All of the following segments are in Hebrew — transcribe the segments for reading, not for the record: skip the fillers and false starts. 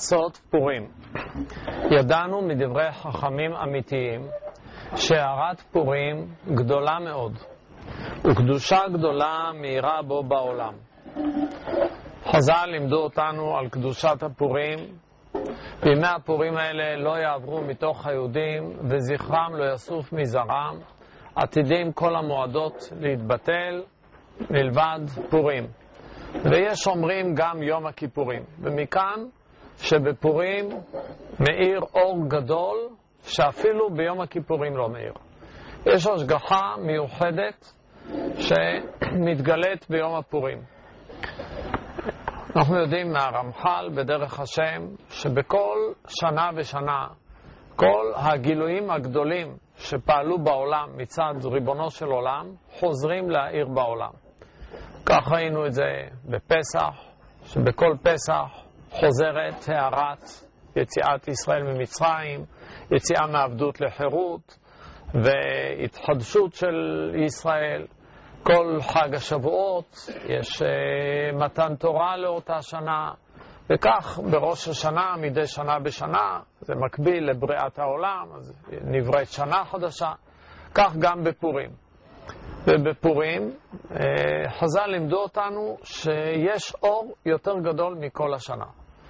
סוד פורים. ידענו מדברי חכמים אמיתיים שהארת פורים גדולה מאוד וקדושה גדולה מאירה בו בעולם. חז"ל לימדו אותנו על קדושת הפורים. בימי הפורים האלה לא יעברו מתוך היהודים וזכרם לא יסוף מזרם. עתידים כל המועדות להתבטל מלבד פורים. ויש אומרים גם יום הכיפורים. ומכאן שבפורים מאיר אור גדול שאפילו ביום הכיפורים לא מאיר. יש השגחה מיוחדת שמתגלית ביום הפורים. אנחנו יודעים מהרמח"ל בדרך השם שבכל שנה ושנה כל הגילויים הגדולים שפעלו בעולם מצד ריבונו של עולם חוזרים להאיר בעולם. כך ראינו את זה בפסח, שבכל פסח חוזרת הערת יציאת ישראל ממצרים, יציאה מעבדות לחירות והתחדשות של ישראל. כל חג השבועות יש מתן תורה לאותה שנה, וכך בראש השנה מדי שנה בשנה, זה מקביל לבריאת העולם, אז נבראת שנה חדשה, כך גם בפורים. ובפורים חז"ל לימדו אותנו שיש אור יותר גדול מכל השנה.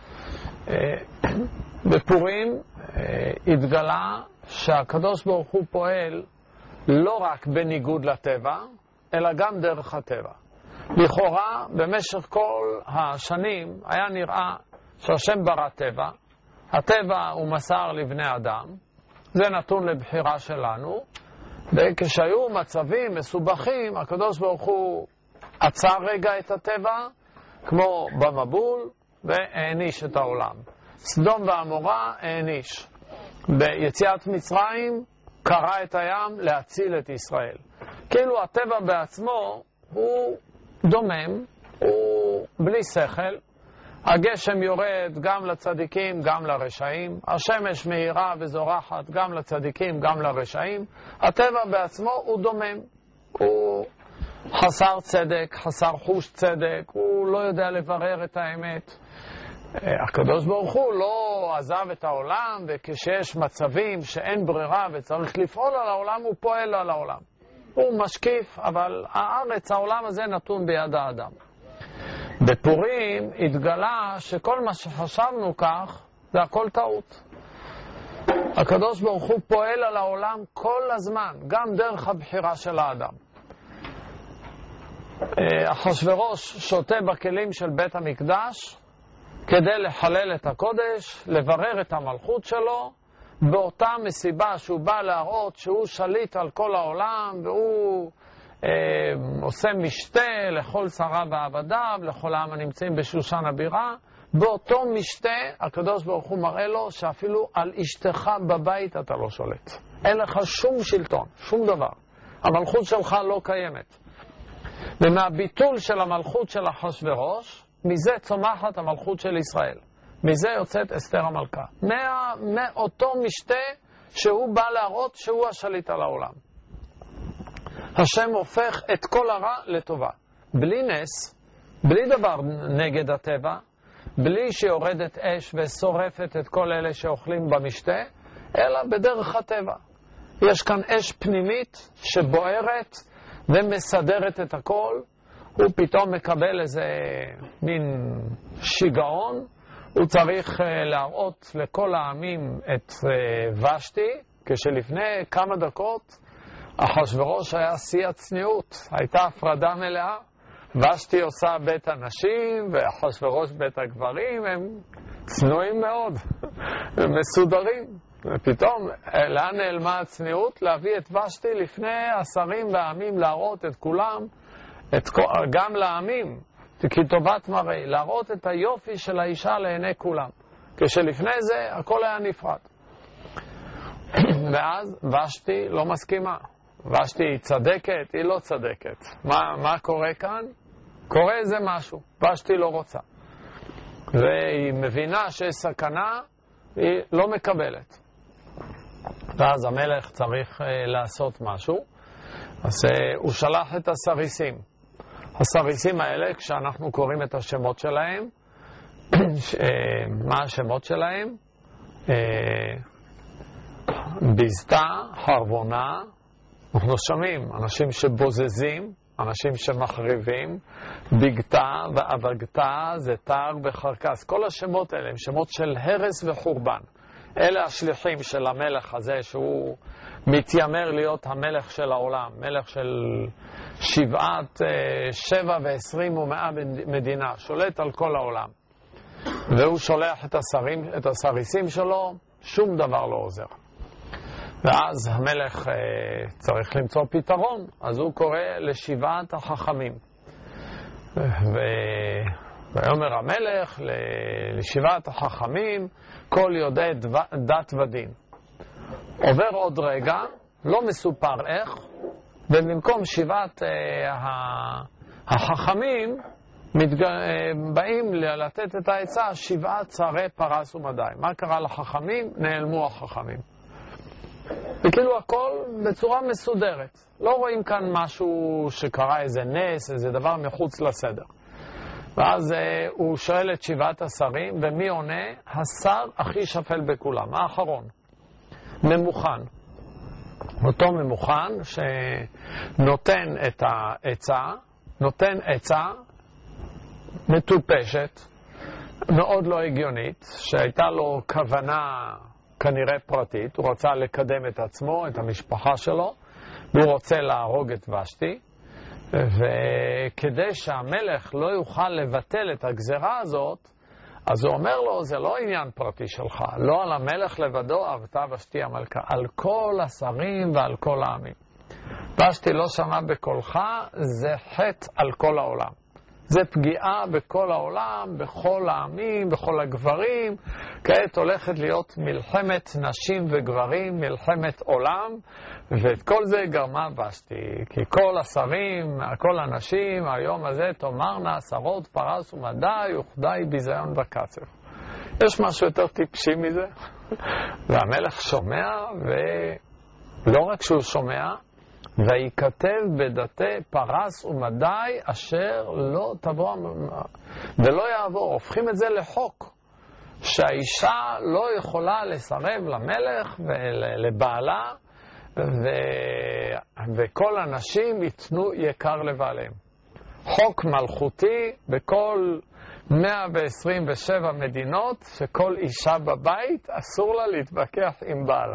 בפורים התגלה שהקדוש ברוך הוא פועל לא רק בניגוד לטבע, אלא גם דרך הטבע. לכאורה, במשך כל השנים היה נראה שהשם ברא טבע, הטבע הוא מסר לבני אדם, זה נתון לבחירה שלנו, וכשהיו מצבים מסובכים, הקדוש ברוך הוא עצר רגע את הטבע, כמו במבול, והעניש את העולם. סדום ועמורה העניש. ביציאת מצרים קרע את הים להציל את ישראל. כאילו הטבע בעצמו הוא דומם, הוא בלי שכל. הגשם יורד גם לצדיקים, גם לרשעים. השמש מאירה וזורחת גם לצדיקים, גם לרשעים. הטבע בעצמו הוא דומם. הוא חסר צדק, חסר חוש צדק, הוא לא יודע לברר את האמת. הקדוש ברוך הוא לא עזב את העולם, וכשיש מצבים שאין ברירה וצריך לפעול על העולם, הוא פועל על העולם. הוא משקיף, אבל הארץ, העולם הזה נתון ביד האדם. בפורים התגלה שכל מה שחשבנו כך, זה הכל טעות. הקדוש ברוך הוא פועל על העולם כל הזמן, גם דרך הבחירה של האדם. אחשוורוש שותה בכלים של בית המקדש, כדי לחלל את הקודש, לברר את המלכות שלו, באותה מסיבה שהוא בא להראות שהוא שליט על כל העולם, והוא עושה משתה לכל שרה ועבדיו, לכל העם הנמצאים בשושן הבירה. באותו משתה הקדוש ברוך הוא מראה לו שאפילו על אשתך בבית אתה לא שולט. אין לך שום שלטון, שום דבר. המלכות שלך לא קיימת. ומהביטול של המלכות של אחשוורוש, מזה צומחת המלכות של ישראל. מזה יוצאת אסתר המלכה. מאותו משתה שהוא בא להראות שהוא השליט על העולם. השם הופך את כל הרע לטובה. בלי נס, בלי דבר נגד הטבע, בלי שיורדת אש ושורפת את כל אלה שאוכלים במשתה, אלא בדרך הטבע. יש כאן אש פנימית שבוערת ומסדרת את הכל. הוא פתאום מקבל איזה מין שיגעון. הוא צריך להראות לכל העמים את ושתי, כשלפני כמה דקות אחשוורוש היה שיא הצניעות, הייתה הפרדה מלאה. ושתי עושה בית הנשים ואחשוורוש בית הגברים, הם צנועים מאוד, הם מסודרים. ופתאום לאן נעלמה הצניעות? להביא את ושתי לפני השרים והעמים, להראות את כולם, גם לעמים, כי טובת מראה, להראות את היופי של האישה לעיני כולם. כשלפני זה הכל היה נפרד. ואז ושתי לא מסכימה. ושתי היא צדקת, היא לא צדקת. מה קורה כאן? קורה איזה משהו. ושתי לא רוצה. והיא מבינה שיש סכנה, היא לא מקבלת. ואז המלך צריך לעשות משהו. אז הוא שלח את הסריסים. הסריסים האלה, כשאנחנו קוראים את השמות שלהם, מה השמות שלהם? ביזתה, חרבונה, אנחנו שומעים, אנשים שבוזזים, אנשים שמחריבים, ביגתה ואבגתה, זתר וחרקס. כל השמות האלה הם שמות של הרס וחורבן. אלה השליחים של המלך הזה שהוא מתיימר להיות המלך של העולם, מלך של 7 ו20 ו100 מדינה, שולט על כל העולם. והוא שולח את הסריסים שלו, שום דבר לא עוזר. ואז המלך צריך למצוא פתרון, אז הוא קורא לשבעת החכמים. ויאמר המלך לשבעת החכמים, כל יודעי דת ודין. עובר עוד רגע, לא מסופר איך, ובמקום שבעת החכמים, באים לתת את העצה 7 צרי פרס ומדי. מה קרה לחכמים? נעלמו החכמים. וכאילו הכל בצורה מסודרת. לא רואים כאן משהו שקרה איזה נס, איזה דבר מחוץ לסדר. ואז הוא שואל את 7 השרים, ומי עונה? השר הכי שפל בכולם, האחרון. ממוכן. אותו ממוכן שנותן את העצה, נותן עצה מטופשת, מאוד לא הגיונית, שהייתה לו כוונה כנראה פרטית, הוא רצה לקדם את עצמו, את המשפחה שלו, והוא רוצה להרוג את ושתי, וכדי שהמלך לא יוכל לבטל את הגזרה הזאת, אז הוא אומר לו, זה לא עניין פרטי שלך, לא על המלך לבדו עבדה ושתי המלכה, על כל השרים ועל כל העמים. ושתי לא שמע בקולך, זה חטא על כל העולם. זה פגיעה בכל העולם, בכל העמים, בכל הגברים. כעת הולכת להיות מלחמת נשים וגברים, מלחמת עולם, ואת כל זה גרמה ושתי. כי כל השרים, כל הנשים, היום הזה תאמרנה, עשרות פרס ומדי, וכדי ביזיון וקצף. יש משהו יותר טיפשי מזה? והמלך שומע, ולא רק שהוא שומע, וייכתב בדתי פרס ומדי אשר לא תבוא ולא יעבור. הופכים את זה לחוק, שהאישה לא יכולה לסרב למלך ולבעלה, וכל הנשים ייתנו יקר לבעליהם. חוק מלכותי בכל 127 מדינות, שכל אישה בבית אסור לה להתווכח עם בעלה.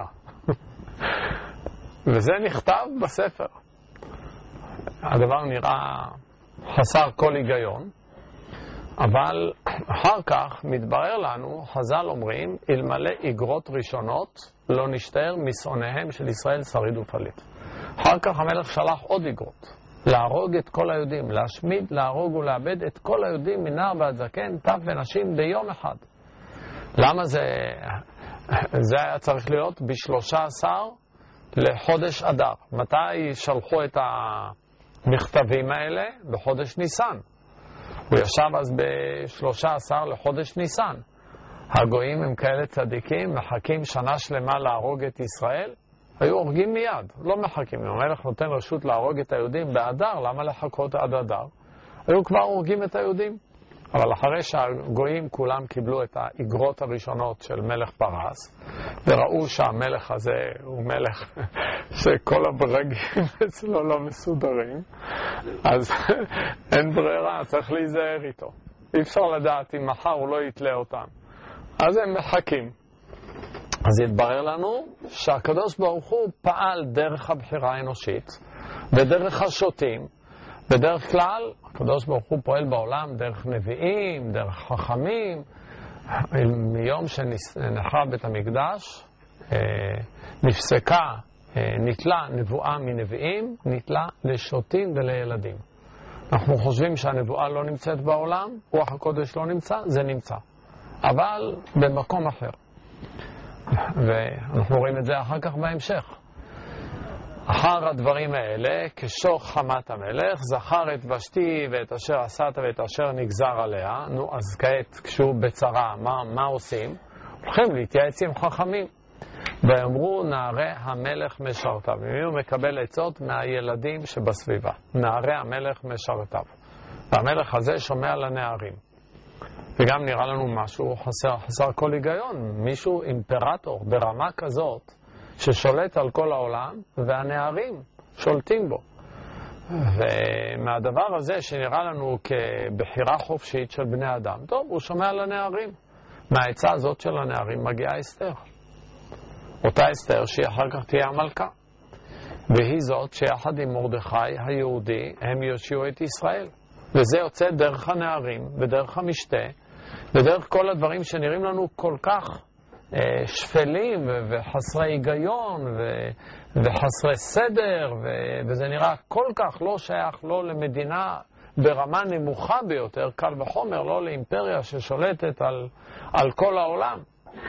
וזה נכתב בספר. הדבר נראה חסר כל היגיון, אבל אחר כך מתברר לנו, חז"ל אומרים, אלמלא איגרות ראשונות לא נשתער משונאיהם של ישראל שריד ופליט. אחר כך המלך שלח עוד איגרות, להרוג את כל היהודים, להשמיד, להרוג ולאבד את כל היהודים מנער ועד זקן, טף ונשים ביום אחד. למה זה היה צריך להיות ב-13 לחודש אדר? מתי שלחו את המכתבים האלה? בחודש ניסן. הוא ישב אז ב-13 לחודש ניסן. הגויים הם כאלה צדיקים, מחכים שנה שלמה להרוג את ישראל, היו הורגים מיד, לא מחכים. אם המלך נותן רשות להרוג את היהודים באדר, למה לחכות עד אדר? היו כבר הורגים את היהודים. אבל אחרי שהגויים כולם קיבלו את האיגרות הראשונות של מלך פרס, וראו שהמלך הזה הוא מלך שכל הברגים אצלו לא מסודרים, אז אין ברירה, צריך להיזהר איתו. אי אפשר לדעת אם מחר הוא לא יתלה אותם. אז הם מחכים. אז יתברר לנו שהקדוש ברוך הוא פעל דרך הבחירה האנושית, ודרך השוטים. בדרך כלל, הקדוש ברוך הוא פועל בעולם דרך נביאים, דרך חכמים. מיום שנחרב בית המקדש, נפסקה, נתלה נבואה מנביאים, נתלה לשוטים ולילדים. אנחנו חושבים שהנבואה לא נמצאת בעולם, רוח הקודש לא נמצא, זה נמצא. אבל במקום אחר. ואנחנו רואים את זה אחר כך בהמשך. אחר הדברים האלה, כשור חמת המלך, זכר את ושתי ואת אשר עשת ואת אשר נגזר עליה. נו, אז כעת, כשהוא בצרה, מה עושים? הולכים להתייעץ עם חכמים. ואמרו, נערי המלך משרתיו. ומי הוא מקבל עצות? מהילדים שבסביבה. נערי המלך משרתיו. והמלך הזה שומע לנערים. וגם נראה לנו משהו חסר כל היגיון. מישהו אימפרטור ברמה כזאת ששולט על כל העולם והנערים שולטים בו. ומהדבר הזה שנראה לנו כבחירה חופשית של בני אדם, טוב, הוא שומע לנערים. מהעצה הזאת של הנערים מגיעה אסתר. אותה אסתר שהיא אחר כך תהיה המלכה. והיא זאת שיחד עם מרדכי היהודי הם יושיעו את ישראל. וזה יוצא דרך הנערים ודרך המשתה ודרך כל הדברים שנראים לנו כל כך שפלים וחסרי היגיון וחסרי סדר, וזה נראה כל כך לא שייך לא למדינה ברמה נמוכה ביותר, קל וחומר, לא לאימפריה ששולטת על כל העולם.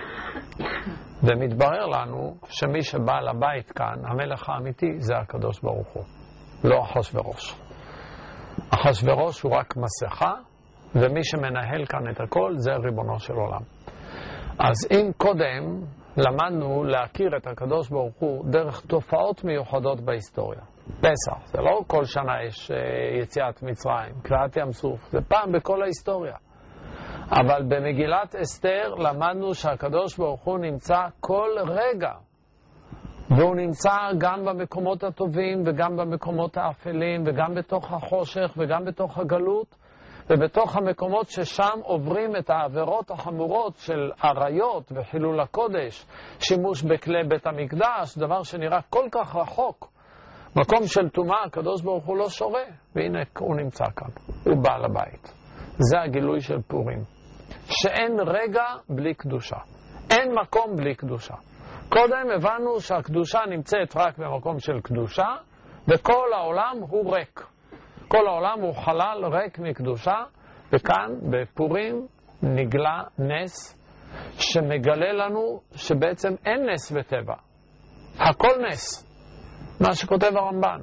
ומתברר לנו שמי שבא לבית כאן, המלך האמיתי, זה הקדוש ברוך הוא, לא אחשוורוש. אחשוורוש הוא רק מסכה, ומי שמנהל כאן את הכל זה ריבונו של עולם. אז אם קודם למדנו להכיר את הקדוש ברוך הוא דרך תופעות מיוחדות בהיסטוריה. פסח, זה לא כל שנה יש יציאת מצרים, קריעת ים סוף, זה פעם בכל ההיסטוריה. אבל במגילת אסתר למדנו שהקדוש ברוך הוא נמצא כל רגע. והוא נמצא גם במקומות הטובים וגם במקומות האפלים וגם בתוך החושך וגם בתוך הגלות ובתוך המקומות ששם עוברים את העבירות החמורות של עריות וחילול הקודש, שימוש בכלי בית המקדש, דבר שנראה כל כך רחוק. מקום של טומאה, הקדוש ברוך הוא לא שורה, והנה הוא נמצא כאן, הוא בא לבית. זה הגילוי של פורים. שאין רגע בלי קדושה. אין מקום בלי קדושה. קודם הבנו שהקדושה נמצאת רק במקום של קדושה, וכל העולם הוא ריק. כל העולם הוא חלל ריק מקדושה, וכאן בפורים נגלה נס שמגלה לנו שבעצם אין נס בטבע. הכל נס. מה שכותב הרמב"ן.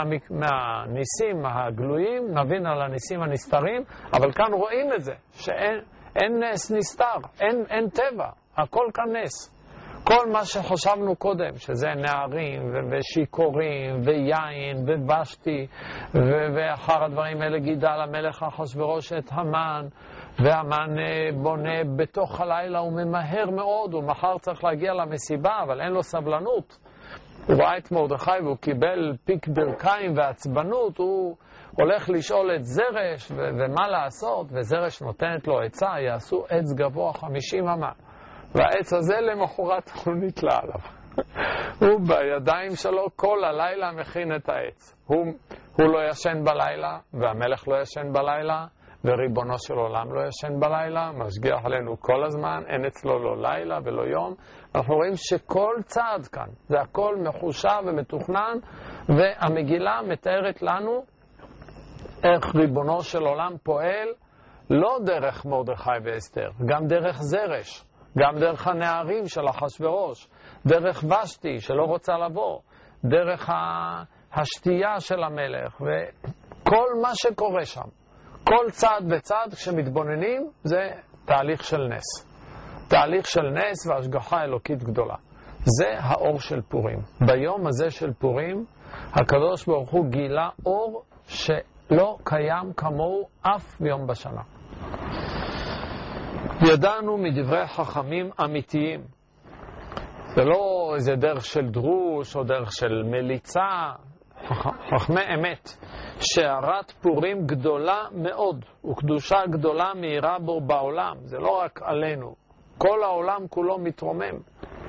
מהניסים הגלויים נבין על הניסים הנסתרים, אבל כאן רואים את זה, שאין נס נסתר, אין טבע, הכל כאן נס. כל מה שחשבנו קודם, שזה נערים ושיכורים ויין ובשתי, ואחר הדברים האלה גידל המלך אחשוורוש את המן, והמן בונה בתוך הלילה, הוא ממהר מאוד, הוא מחר צריך להגיע למסיבה, אבל אין לו סבלנות. הוא ראה את מרדכי והוא קיבל פיק ברכיים ועצבנות, הוא הולך לשאול את זרש ומה לעשות, וזרש נותנת לו עצה, יעשו עץ גבוה 50 אמה. והעץ הזה למחרת הוא נתלה עליו. הוא בידיים שלו כל הלילה מכין את העץ. הוא לא ישן בלילה, והמלך לא ישן בלילה, וריבונו של עולם לא ישן בלילה, משגיח עלינו כל הזמן, אין אצלו לא לילה ולא יום. אנחנו רואים שכל צעד כאן, זה הכל מחושב ומתוכנן, והמגילה מתארת לנו איך ריבונו של עולם פועל, לא דרך מרדכי ואסתר, גם דרך זרש. גם דרך הנערים של אחשוורוש, דרך ושתי שלא רוצה לבוא, דרך השתייה של המלך, וכל מה שקורה שם, כל צעד וצעד כשמתבוננים זה תהליך של נס. תהליך של נס והשגחה אלוקית גדולה. זה האור של פורים. ביום הזה של פורים, הקדוש ברוך הוא גילה אור שלא קיים כמוהו אף יום בשנה. ידענו מדברי חכמים אמיתיים. זה לא איזה דרך של דרוש או דרך של מליצה. חכמי אמת. שערת פורים גדולה מאוד, וקדושה גדולה מהירה בו בעולם. זה לא רק עלינו. כל העולם כולו מתרומם.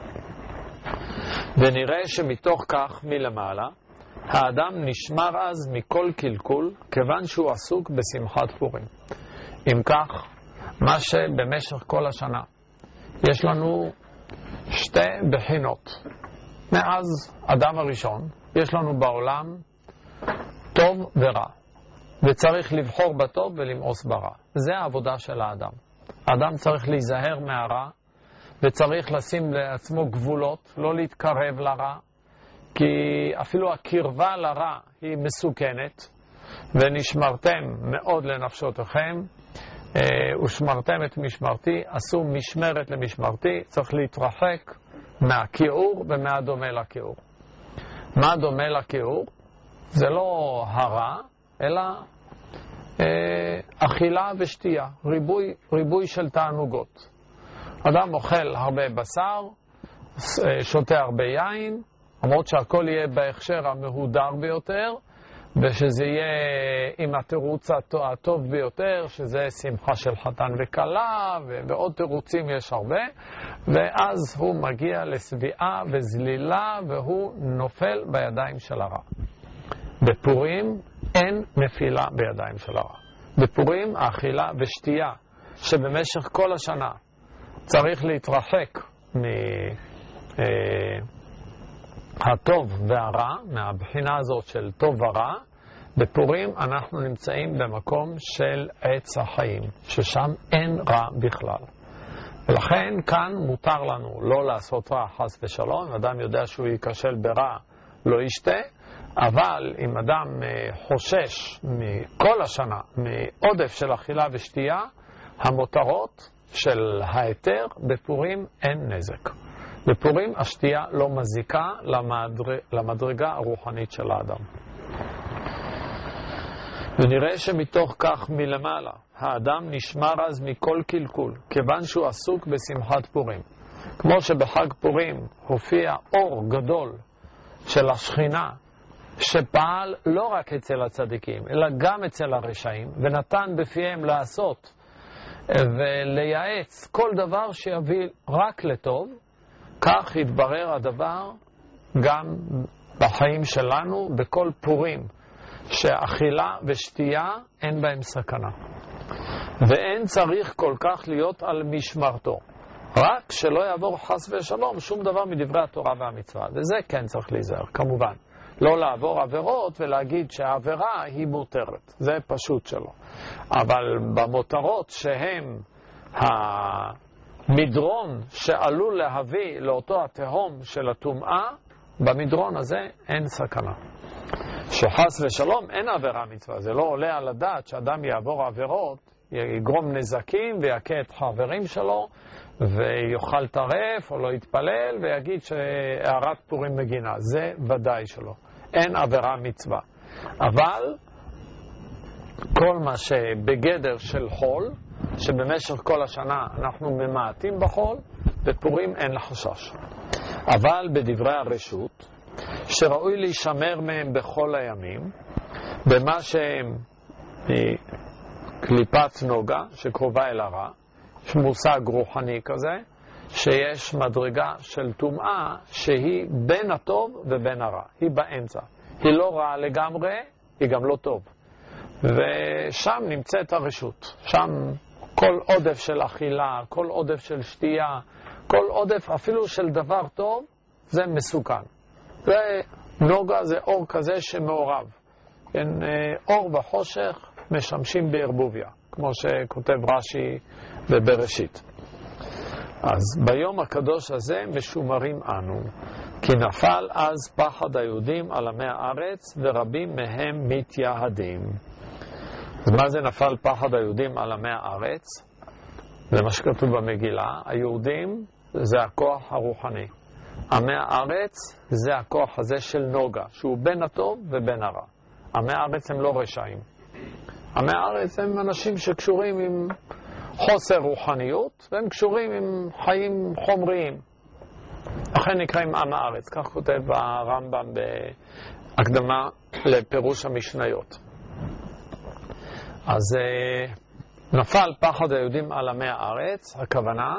ונראה שמתוך כך מלמעלה, האדם נשמר אז מכל קלקול, כיוון שהוא עסוק בשמחת פורים. אם כך, מה שבמשך כל השנה יש לנו שתי בחינות. מאז אדם הראשון יש לנו בעולם טוב ורע, וצריך לבחור בטוב ולמאוס ברע. זה העבודה של האדם. האדם צריך להיזהר מהרע, וצריך לשים לעצמו גבולות, לא להתקרב לרע, כי אפילו הקרבה לרע היא מסוכנת. ונשמרתם מאוד לנפשותיכם, ושמרתם את משמרתי, עשו משמרת למשמרתי. צריך להתרחק מהכיעור ומהדומה לכיעור. מה דומה לכיעור? זה לא הרע, אלא אכילה ושתייה, ריבוי של תענוגות. אדם אוכל הרבה בשר, שותה הרבה יין, למרות שהכל יהיה בהכשר המהודר ביותר, ושזה יהיה עם התירוץ הטוב ביותר, שזה שמחה של חתן וכלה, ועוד תירוצים יש הרבה, ואז הוא מגיע לשביעה וזלילה, והוא נופל בידיים של הרע. בפורים אין נפילה בידיים של הרע. בפורים האכילה ושתייה, שבמשך כל השנה צריך להתרחק מהטוב והרע, מהבחינה הזאת של טוב ורע, בפורים אנחנו נמצאים במקום של עץ החיים, ששם אין רע בכלל. ולכן כאן מותר לנו לא לעשות רע חס ושלום. אדם יודע שהוא ייכשל ברע, לא ישתה, אבל אם אדם חושש מכל השנה מעודף של אכילה ושתייה, המותרות של ההיתר, בפורים אין נזק. בפורים השתייה לא מזיקה למדרגה הרוחנית של האדם. ונראה שמתוך כך מלמעלה האדם נשמר אז מכל קלקול, כיוון שהוא עסוק בשמחת פורים. כמו שבחג פורים הופיע אור גדול של השכינה, שפעל לא רק אצל הצדיקים, אלא גם אצל הרשעים, ונתן בפיהם לעשות ולייעץ כל דבר שיביא רק לטוב, כך יתברר הדבר גם בחיים שלנו, בכל פורים, שאכילה ושתייה אין בהם סכנה. ואין צריך כל כך להיות על משמרתו. רק שלא יעבור חס ושלום שום דבר מדברי התורה והמצווה. וזה כן צריך להיזהר, כמובן. לא לעבור עבירות ולהגיד שהעבירה היא מותרת. זה פשוט שלא. אבל במותרות שהם המדרון שעלול להביא לאותו התהום של הטומאה, במדרון הזה אין סכנה. שחס ושלום אין עבירה מצווה. זה לא עולה על הדעת שאדם יעבור עבירות, יגרום נזקים ויקה את חברים שלו, ויוכל טרף או לא יתפלל ויגיד שהערת פורים מגינה. זה ודאי שלא. אין עבירה מצווה. אבל כל מה שבגדר של חול, שבמשך כל השנה אנחנו ממעטים בחול, בפורים אין לחשש. אבל בדברי הרשות, שראוי להישמר מהם בכל הימים, במה שהם קליפת נוגה שקרובה אל הרע, יש מושג רוחני כזה, שיש מדרגה של טומאה שהיא בין הטוב ובין הרע, היא באמצע. היא לא רעה לגמרי, היא גם לא טוב. ושם נמצאת הרשות. שם כל עודף של אכילה, כל עודף של שתייה, כל עודף אפילו של דבר טוב, זה מסוכן. ונוגה זה אור כזה שמעורב. כן, אור וחושך משמשים בערבוביה, כמו שכותב רש"י בבראשית. אז ביום הקדוש הזה משומרים אנו, כי נפל אז פחד היהודים על עמי הארץ, ורבים מהם מתייהדים. אז מה זה נפל פחד היהודים על עמי הארץ? זה מה שכתוב במגילה. היהודים זה הכוח הרוחני. עמי הארץ זה הכוח הזה של נוגה, שהוא בין הטוב ובין הרע. עמי הארץ הם לא רשעים. עמי הארץ הם אנשים שקשורים עם חוסר רוחניות, והם קשורים עם חיים חומריים. לכן נקראים עם הארץ, כך כותב הרמב"ם בהקדמה לפירוש המשניות. אז נפל פחד היהודים על עמי הארץ, הכוונה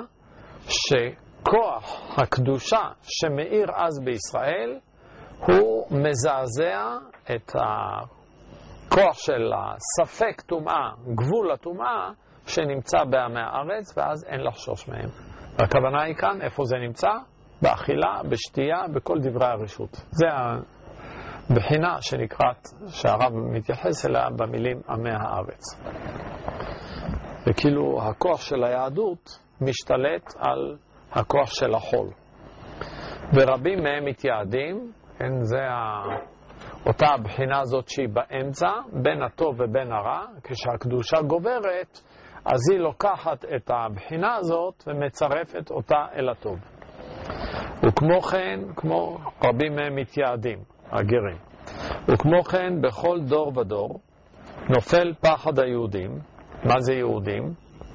שכוח הקדושה שמאיר אז בישראל, הוא מזעזע את הכוח של הספק טומאה, גבול הטומאה, שנמצא בעמי הארץ, ואז אין לחשוש מהם. והכוונה היא כאן, איפה זה נמצא? באכילה, בשתייה, בכל דברי הרשות. זה הבחינה שנקראת, שהרב מתייחס אליה במילים עמי הארץ. וכאילו הכוח של היהדות משתלט על הכוח של החול. ורבים מהם מתייעדים, כן, זה אותה הבחינה הזאת שהיא באמצע, בין הטוב ובין הרע, כשהקדושה גוברת, אז היא לוקחת את הבחינה הזאת ומצרפת אותה אל הטוב. וכמו כן, כמו רבים מהם מתייעדים, הגרים. וכמו כן, בכל דור ודור, נופל פחד היהודים. מה זה יהודים?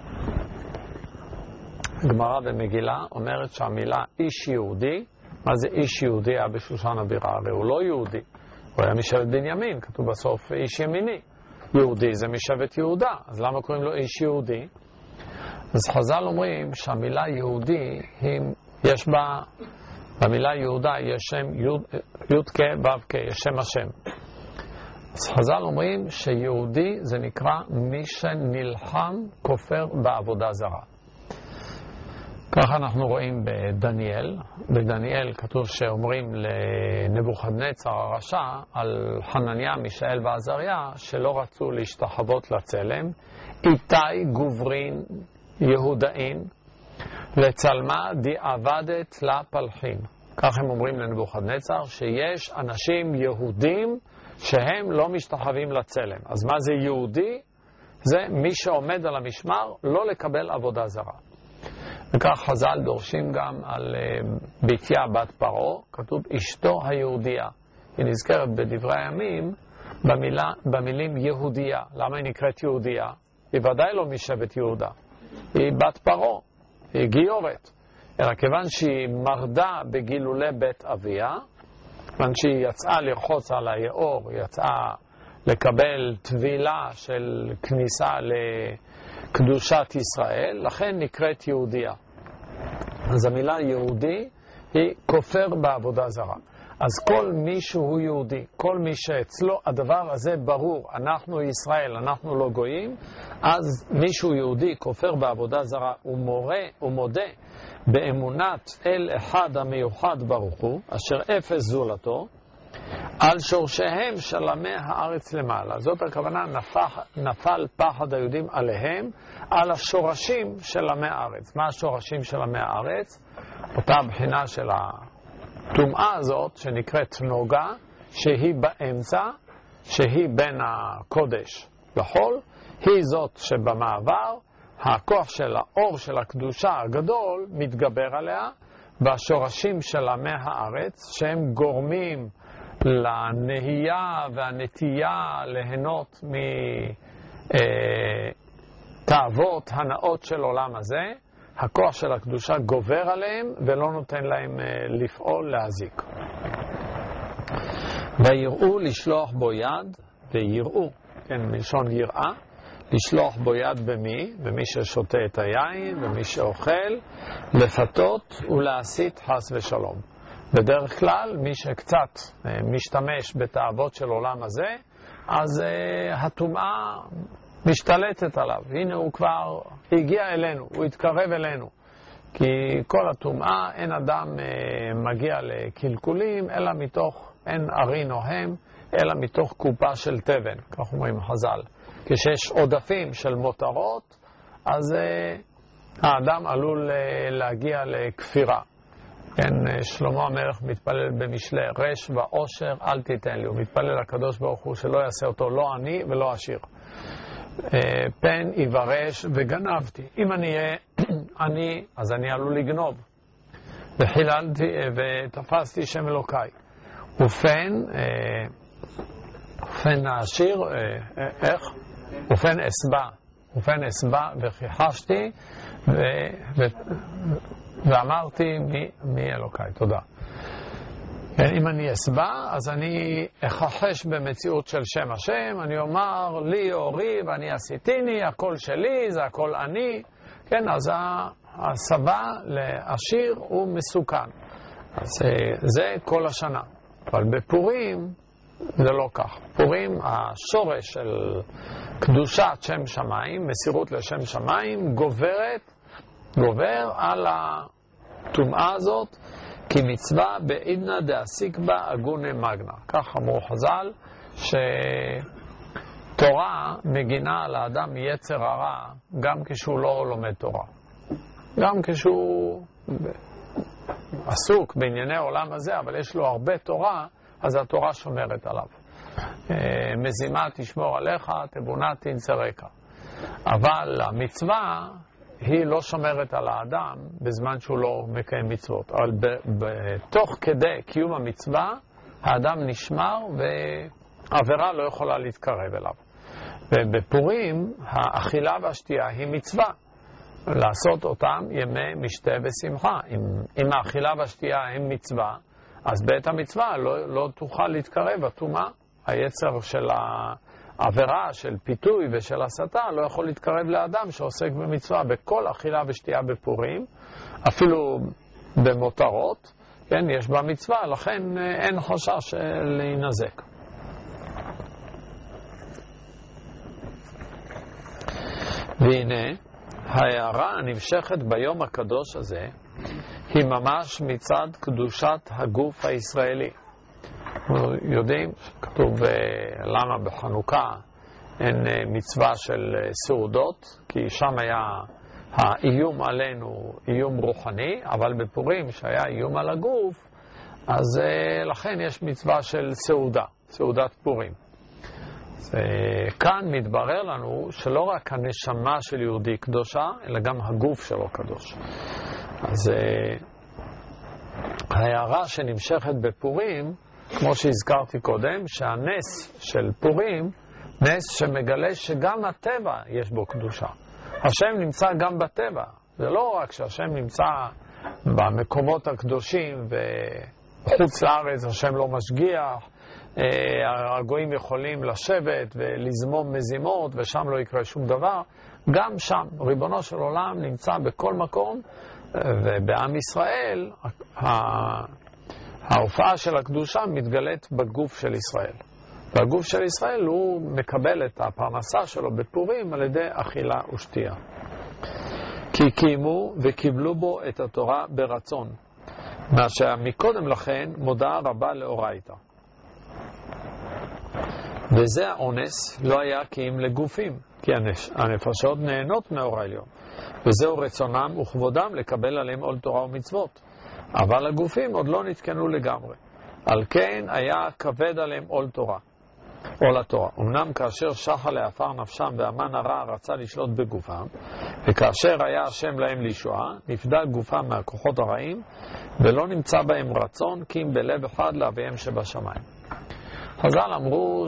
הגמרא במגילה אומרת שהמילה איש יהודי, מה זה איש יהודי היה בשושן הבירה? הרי הוא לא יהודי, הוא היה משבט בנימין, כתוב בסוף איש ימיני. יהודי זה משבט יהודה, אז למה קוראים לו איש יהודי? אז חז"ל אומרים שהמילה יהודי, יש בה, במילה יהודה יש שם י"ק ו"ק, יש שם השם. אז חז"ל אומרים שיהודי זה נקרא מי שנלחם כופר בעבודה זרה. ככה אנחנו רואים בדניאל. בדניאל כתוב שאומרים לנבוכדנצר הרשע על חנניה, מישאל ועזריה שלא רצו להשתחוות לצלם. איתי גוברין יהודאין לצלמה די עבדת לפלחין. כך הם אומרים לנבוכדנצר שיש אנשים יהודים שהם לא משתחווים לצלם. אז מה זה יהודי? זה מי שעומד על המשמר לא לקבל עבודה זרה. וכך חז"ל דורשים גם על בתיה בת פרעה, כתוב אשתו היהודייה. היא נזכרת בדברי הימים במילים יהודייה. למה היא נקראת יהודייה? היא ודאי לא משבט יהודה. היא בת פרעה, היא גיורת. אלא כיוון שהיא מרדה בגילולי בית אביה, כיוון שהיא יצאה לרחוץ על היאור, יצאה לקבל טבילה של כניסה לקדושת ישראל, לכן נקראת יהודייה. אז המילה יהודי היא כופר בעבודה זרה. אז כל מי שהוא יהודי, כל מי שאצלו הדבר הזה ברור, אנחנו ישראל, אנחנו לא גויים, אז מי שהוא יהודי כופר בעבודה זרה, הוא מודה באמונת אל אחד המיוחד ברוך הוא, אשר אפס זולתו, על שורשיהם של עמי הארץ למעלה. זאת הכוונה, נפל פחד היהודים עליהם, על השורשים של עמי הארץ. מה השורשים של עמי הארץ? אותה בחינה של הטומאה הזאת, שנקראת נוגה, שהיא באמצע, שהיא בין הקודש לחול, היא זאת שבמעבר, הכוח של האור של הקדושה הגדול מתגבר עליה, והשורשים של עמי הארץ, שהם גורמים לנהייה והנטייה ליהנות מתאוות הנאות של עולם הזה, הכוח של הקדושה גובר עליהם ולא נותן להם לפעול להזיק. ויראו לשלוח בו יד, ויראו, כן, מלשון יראה, לשלוח בו יד במי ששותה את היין, במי שאוכל, לפתות ולהסית חס ושלום. בדרך כלל, מי שקצת משתמש בתאוות של עולם הזה, אז הטומאה משתלטת עליו. הנה הוא כבר הגיע אלינו, הוא התקרב אלינו. כי כל הטומאה, אין אדם מגיע לקלקולים, אלא מתוך, אין ארי נוהם, אלא מתוך קופה של תבן, כך אומרים חז"ל. כשיש עודפים של מותרות, אז האדם עלול להגיע לכפירה. כן, שלמה המלך מתפלל במשלי, רש ועושר אל תיתן לי. הוא מתפלל לקדוש ברוך הוא שלא יעשה אותו לא עני ולא עשיר. פן יברש וגנבתי. אם אני אהיה עני, אז אני עלול לגנוב. וחיללתי ותפסתי שם אלוקיי. ופן העשיר, איך? ופן אסבע. ופן אסבע וכיחשתי ואמרתי מי אלוקיי. תודה. אם אני אסבע, אז אני אחחש במציאות של שם השם, אני אומר לי אורי ואני עשיתיני, הכל שלי, זה הכל אני. כן, אז הסבע לעשיר הוא מסוכן. אז זה כל השנה. אבל בפורים זה לא כך. פורים, השורש של קדושת שם שמיים, מסירות לשם שמיים, גובר על הטומאה הזאת, כי מצווה בעידנא דעסיק בה אגוני מגנא. כך אמרו חז"ל, שתורה מגינה על האדם מיצר הרע, גם כשהוא לא לומד תורה. גם כשהוא עסוק בענייני העולם הזה, אבל יש לו הרבה תורה, אז התורה שומרת עליו. מזימה תשמור עליך, תבונה תנצרקה. אבל המצווה היא לא שומרת על האדם בזמן שהוא לא מקיים מצוות. אבל בתוך כדי קיום המצווה, האדם נשמר ועבירה לא יכולה להתקרב אליו. ובפורים האכילה והשתייה היא מצווה. לעשות אותם ימי משתה ושמחה. אם האכילה והשתייה הם מצווה, אז בעת המצווה לא תוכל להתקרב הטומאה. היצר של העבירה, של פיתוי ושל הסתה, לא יכול להתקרב לאדם שעוסק במצווה. בכל אכילה ושתייה בפורים, אפילו במותרות, כן, יש בה מצווה, לכן אין חשש להינזק. והנה, ההערה הנמשכת ביום הקדוש הזה היא ממש מצד קדושת הגוף הישראלי. אנחנו יודעים, כתוב למה בחנוכה אין מצווה של סעודות, כי שם היה האיום עלינו איום רוחני, אבל בפורים שהיה איום על הגוף, אז לכן יש מצווה של סעודה, סעודת פורים. כאן מתברר לנו שלא רק הנשמה של יהודי קדושה, אלא גם הגוף שלו קדוש. אז ההערה שנמשכת בפורים, כמו שהזכרתי קודם, שהנס של פורים, נס שמגלה שגם הטבע יש בו קדושה. השם נמצא גם בטבע. זה לא רק שהשם נמצא במקומות הקדושים וחוץ לארץ השם לא משגיח, הגויים יכולים לשבת ולזמום מזימות ושם לא יקרה שום דבר. גם שם ריבונו של עולם נמצא בכל מקום, ובעם ישראל ההופעה של הקדושה מתגלית בגוף של ישראל. והגוף של ישראל הוא מקבל את הפרנסה שלו בפורים על ידי אכילה ושתייה. כי קיימו וקיבלו בו את התורה ברצון, מה שמקודם לכן מודעה רבה לאורייתא. וזה האונס לא היה כי אם לגופים, כי הנפשות נהנות מאור העליון, וזהו רצונם וכבודם לקבל עליהם עול תורה ומצוות, אבל הגופים עוד לא נתקנו לגמרי. על כן היה כבד עליהם עול תורה, עול התורה. אמנם כאשר שחה לעפר נפשם והמן הרע רצה לשלוט בגופם, וכאשר היה השם להם לישועה, נפדה גופם מהכוחות הרעים, ולא נמצא בהם רצון, כי אם בלב אחד לאביהם שבשמיים. חז"ל אמרו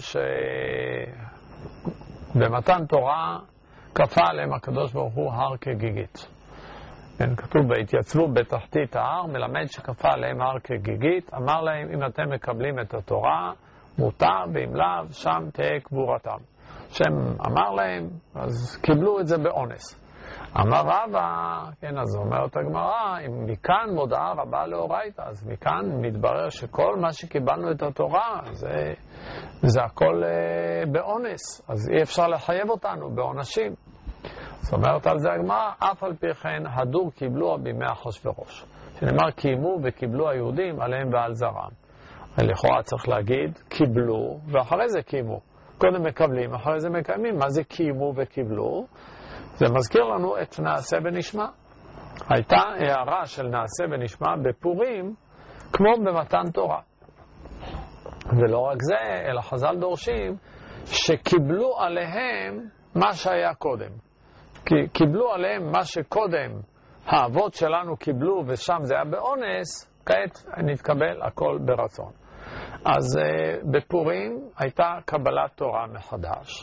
שבמתן תורה כפה עליהם הקדוש ברוך הוא הר כגיגית. כן, כתוב בהתייצבו בתחתית ההר, מלמד שכפה עליהם הר כגיגית, אמר להם אם אתם מקבלים את התורה מותר, ואם לאו שם תהיה קבורתם. השם אמר להם, אז קיבלו את זה באונס. אמר רבא, כן, אז אומרת הגמרא, אם מכאן מודעה רבה לאורייתא, אז מכאן מתברר שכל מה שקיבלנו את התורה, זה הכל באונס, אז אי אפשר לחייב אותנו בעונשים. זאת אומרת על זה הגמרא, אף על פי כן הדור קיבלו בימי אחשוורוש. שנאמר קיימו וקיבלו היהודים עליהם ועל זרעם. לכאורה צריך להגיד קיבלו ואחרי זה קיימו. קודם מקבלים, אחרי זה מקיימים. מה זה קיימו וקיבלו? זה מזכיר לנו את נעשה ונשמע. הייתה הערה של נעשה ונשמע בפורים כמו במתן תורה. ולא רק זה, אלא חז"ל דורשים שקיבלו עליהם מה שהיה קודם. כי קיבלו עליהם מה שקודם האבות שלנו קיבלו ושם זה היה באונס, כעת נתקבל הכל ברצון. אז בפורים הייתה קבלת תורה מחדש.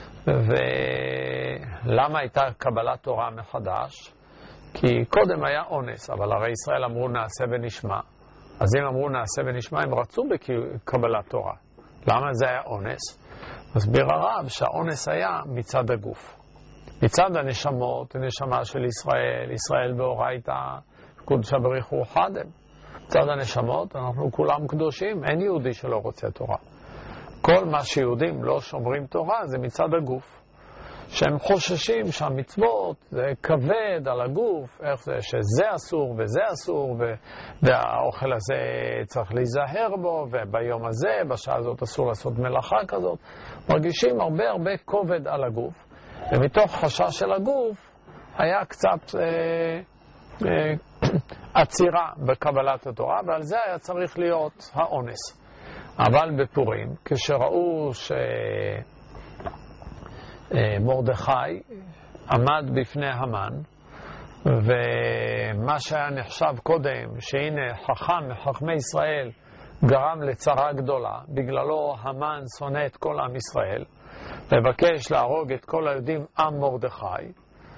ולמה הייתה קבלת תורה מחדש? כי קודם היה אונס, אבל הרי ישראל אמרו נעשה ונשמע. אז אם אמרו נעשה ונשמע, הם רצו בקבלת תורה. למה זה היה אונס? מסביר הרב שהאונס היה מצד הגוף. מצד הנשמות, הנשמה של ישראל, ישראל באורייתא, קודשא בריחו חדם. מצד הנשמות, אנחנו כולם קדושים, אין יהודי שלא רוצה תורה. כל מה שיהודים לא שומרים תורה זה מצד הגוף. שהם חוששים שהמצוות זה כבד על הגוף, איך זה שזה אסור וזה אסור, והאוכל הזה צריך להיזהר בו, וביום הזה, בשעה הזאת אסור לעשות מלאכה כזאת. מרגישים הרבה כובד על הגוף, ומתוך חשש של הגוף היה קצת עצירה בקבלת התורה, ועל זה היה צריך להיות האונס. אבל בפורים, כשראו שמרדכי עמד בפני המן, ומה שהיה נחשב קודם, שהנה חכם מחכמי ישראל גרם לצרה גדולה, בגללו המן שונא את כל עם ישראל, לבקש להרוג את כל היהודים עם מרדכי,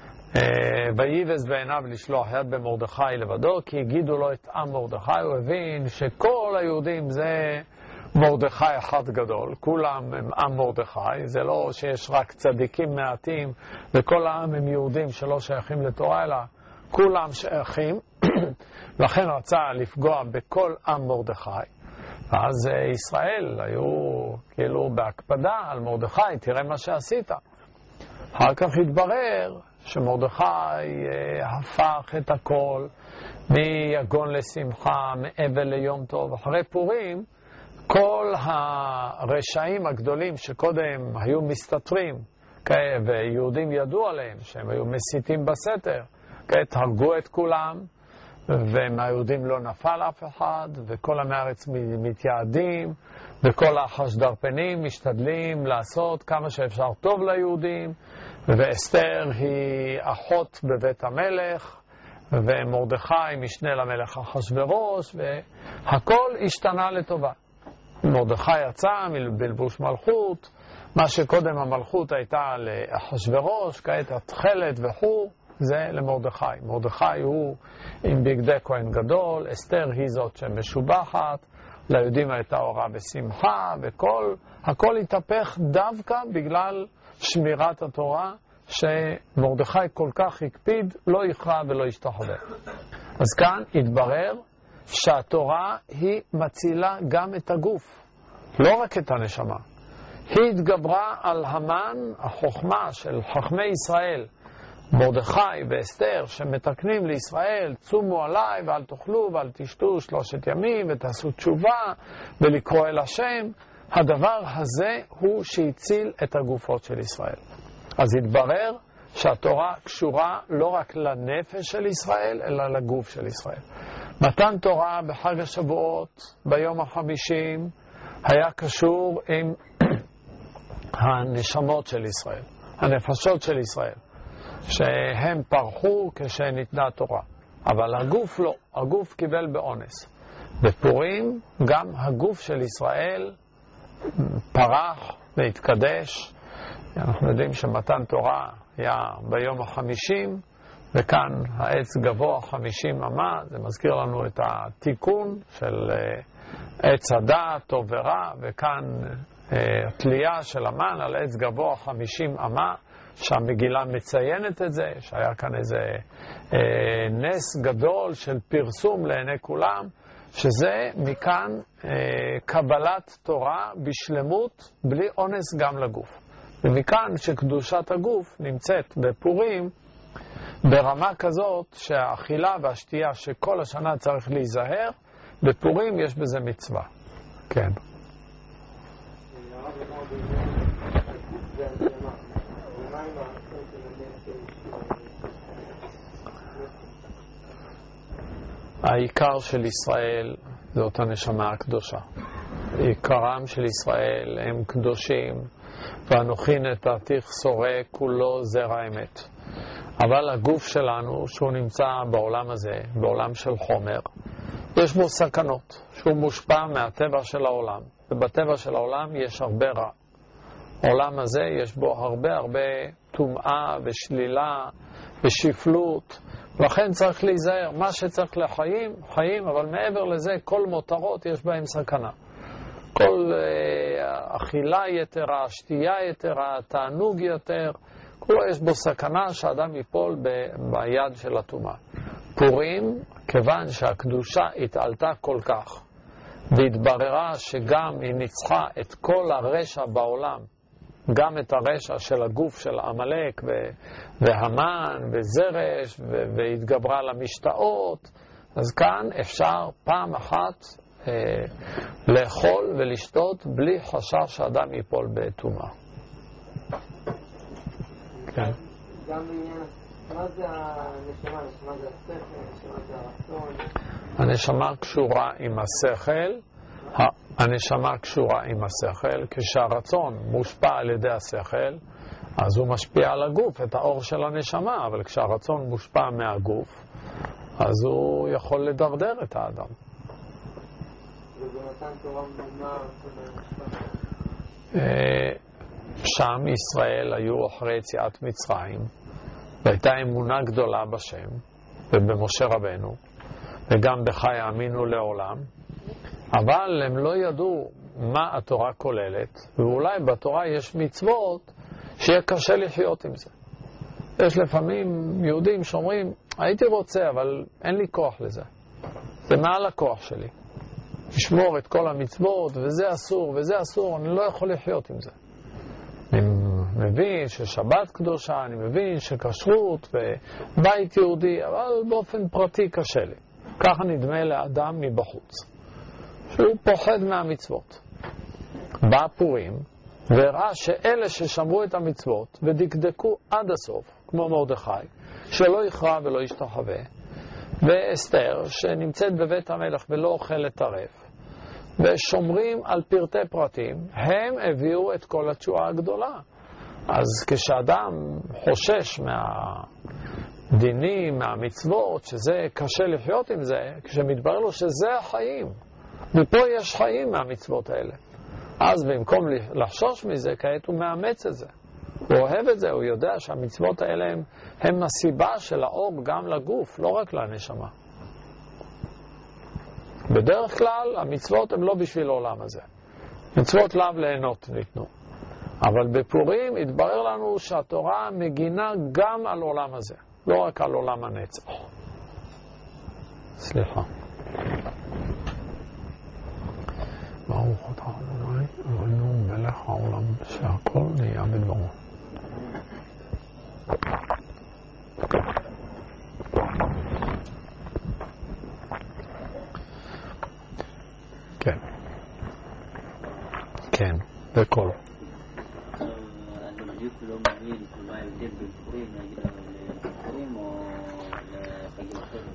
ויבז בעיניו לשלוח יד במרדכי לבדו, כי הגידו לו את עם מרדכי. הוא הבין שכל היהודים זה מרדכי אחד גדול, כולם הם עם מרדכי, זה לא שיש רק צדיקים מעטים וכל העם הם יהודים שלא שייכים לתורה, אלא כולם שייכים, לכן רצה לפגוע בכל עם מרדכי. ואז ישראל היו כאילו בהקפדה על מרדכי, תראה מה שעשית. אחר כך התברר שמרדכי הפך את הכל מיגון לשמחה, מאבל ליום טוב. אחרי פורים, כל הרשעים הגדולים שקודם היו מסתתרים, ויהודים ידעו עליהם שהם היו מסיתים בסתר, הרגו את כולם, ומהיהודים לא נפל אף אחד, וכל עמי הארץ מתייעדים, וכל החשדרפנים משתדלים לעשות כמה שאפשר טוב ליהודים, ואסתר היא אחות בבית המלך, ומרדכי משנה למלך אחשוורוש, והכל השתנה לטובה. מרדכי יצא בלבוש מלכות, מה שקודם המלכות הייתה לאחשוורוש, כעת התכלת וכו', זה למרדכי. מרדכי הוא עם בגדי כהן גדול, אסתר היא זאת שמשובחת, ליהודים הייתה אורה בשמחה, הכל התהפך דווקא בגלל שמירת התורה, שמרדכי כל כך הקפיד, לא יכרע ולא ישתחווה. אז כאן התברר שהתורה היא מצילה גם את הגוף, לא רק את הנשמה. היא התגברה על המן החוכמה של חכמי ישראל, מרדכי ואסתר, שמתקנים לישראל, צומו עליי ואל תאכלו ואל תשתו 3 ימים ותעשו תשובה ולקרוא אל השם. הדבר הזה הוא שהציל את הגופות של ישראל. אז התברר שהתורה קשורה לא רק לנפש של ישראל, אלא לגוף של ישראל. מתן תורה בחג השבועות, ביום ה-50, היה קשור עם הנשמות של ישראל, הנפשות של ישראל, שהם פרחו כשניתנה תורה. אבל הגוף לא, הגוף קיבל באונס. בפורים גם הגוף של ישראל פרח והתקדש. אנחנו יודעים שמתן תורה היה ביום ה-50, וכאן העץ גבוה 50 אמה, זה מזכיר לנו את התיקון של עץ הדעת, טוב ורע, וכאן התלייה של המן על עץ גבוה 50 אמה, שהמגילה מציינת את זה, שהיה כאן איזה נס גדול של פרסום לעיני כולם, שזה מכאן קבלת תורה בשלמות, בלי אונס גם לגוף. ומכאן שקדושת הגוף נמצאת בפורים ברמה כזאת שהאכילה והשתייה שכל השנה צריך להיזהר, בפורים יש בזה מצווה. כן. העיקר של ישראל זאת הנשמה הקדושה. עיקרם של ישראל הם קדושים, ואנוכי נתתיך שורה כולו זרע אמת. אבל הגוף שלנו, שהוא נמצא בעולם הזה, בעולם של חומר, יש בו סכנות, שהוא מושפע מהטבע של העולם. ובטבע של העולם יש הרבה רע. העולם הזה יש בו הרבה טומאה ושלילה ושפלות, לכן צריך להיזהר. מה שצריך לחיים, חיים, אבל מעבר לזה, כל מותרות יש בהם סכנה. כל אכילה יתרה, שתייה יתרה, תענוג יותר, כולו יש בו סכנה שאדם ייפול ביד של הטומאה. פורים, כיוון שהקדושה התעלתה כל כך, והתבררה שגם היא ניצחה את כל הרשע בעולם, גם את הרשע של הגוף של עמלק והמן וזרש, והתגברה על המשתאות, אז כאן אפשר פעם אחת לאכול ולשתות בלי חשש שאדם ייפול בטומאה. כן. גם בעניין, מה זה הנשמה? הנשמה זה השכל, הנשמה זה הרצון? הנשמה קשורה עם השכל, הנשמה קשורה עם השכל, כשהרצון מושפע על ידי השכל, אז הוא משפיע על הגוף, את האור של הנשמה, אבל כשהרצון מושפע מהגוף, אז הוא יכול לדרדר את האדם. ובמתן תורה מה שם ישראל היו אחרי יציאת מצרים, והייתה אמונה גדולה בשם ובמשה רבנו, וגם בחי האמינו לעולם, אבל הם לא ידעו מה התורה כוללת, ואולי בתורה יש מצוות שיהיה קשה לחיות עם זה. יש לפעמים יהודים שאומרים, הייתי רוצה, אבל אין לי כוח לזה. זה מעל הכוח שלי. לשמור את כל המצוות, וזה אסור, וזה אסור, אני לא יכול לחיות עם זה. אני מבין ששבת קדושה, אני מבין שכשרות ובית יהודי, אבל באופן פרטי קשה לי. ככה נדמה לאדם מבחוץ, שהוא פוחד מהמצוות. בא פורים, וראה שאלה ששמרו את המצוות ודקדקו עד הסוף, כמו מרדכי, שלא יכרע ולא ישתחווה, ואסתר שנמצאת בבית המלך ולא אוכלת טרף, ושומרים על פרטי פרטים, הם הביאו את כל התשועה הגדולה. אז כשאדם חושש מהדינים, מהמצוות, שזה קשה לחיות עם זה, כשמתברר לו שזה החיים, ופה יש חיים מהמצוות האלה, אז במקום לחשוש מזה, כעת הוא מאמץ את זה. הוא אוהב את זה, הוא יודע שהמצוות האלה הם הסיבה של האור גם לגוף, לא רק לנשמה. בדרך כלל המצוות הן לא בשביל העולם הזה. מצוות לאו ליהנות ניתנו. אבל בפורים התברר לנו שהתורה מגינה גם על עולם הזה, לא רק על עולם הנצח. סליחה. ברוך אתה אדוני אלוהינו מלך העולם שהכל נהיה בדברו. כן. כן, בכל. אני בדיוק לא מבין מה ההבדל בין פורים לפורים או לחגים אחרים.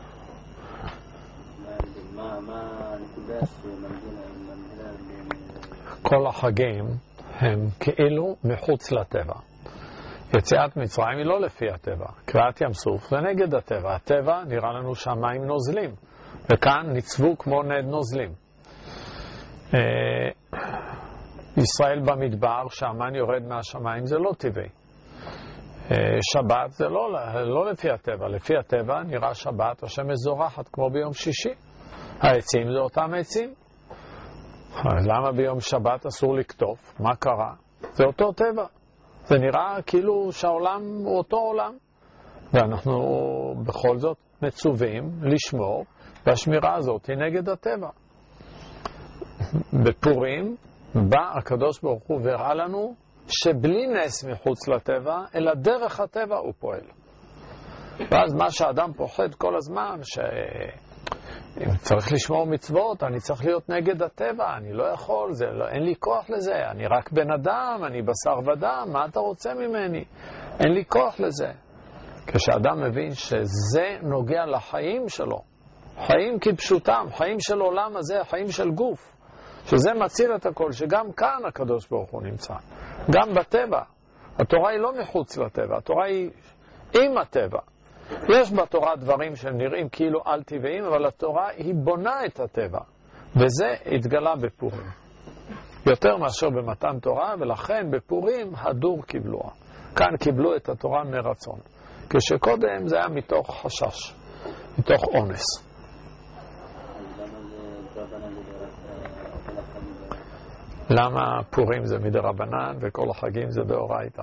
מה הנקודה שמנגינה בין... כל החגים הם כאילו מחוץ לטבע. יציאת מצרים היא לא לפי הטבע. קריעת ים סוף זה נגד הטבע. הטבע נראה לנו שהמים נוזלים, וכאן ניצבו כמו נד נוזלים. ישראל במדבר, שהמן יורד מהשמיים, זה לא טבעי. שבת זה לא לפי הטבע. לפי הטבע נראה שבת השמש זורחת כמו ביום שישי. העצים זה אותם עצים. למה ביום שבת אסור לקטוף? מה קרה? זה אותו טבע. זה נראה כאילו שהעולם הוא אותו עולם. ואנחנו בכל זאת מצווים לשמור, והשמירה הזאת היא נגד הטבע. בפורים בא הקדוש ברוך הוא והראה לנו שבלי נס מחוץ לטבע, אלא דרך הטבע הוא פועל. ואז מה שאדם פוחד כל הזמן, אם צריך לשמור מצוות, אני צריך להיות נגד הטבע, אני לא יכול, אין לי כוח לזה, אני רק בן אדם, אני בשר ודם, מה אתה רוצה ממני? אין לי כוח לזה. כשאדם מבין שזה נוגע לחיים שלו, חיים כפשוטם, חיים של עולם הזה, חיים של גוף, שזה מציל את הכל, שגם כאן הקדוש ברוך הוא נמצא, גם בטבע. התורה היא לא מחוץ לטבע, התורה היא עם הטבע. יש בתורה דברים שנראים כאילו על טבעיים, אבל התורה היא בונה את הטבע, וזה התגלה בפורים יותר מאשר במתן תורה, ולכן בפורים הדור קיבלוה. כאן קיבלו את התורה מרצון, כשקודם זה היה מתוך חשש, מתוך אונס. למה פורים זה מדרבנן וכל החגים זה באורייתא?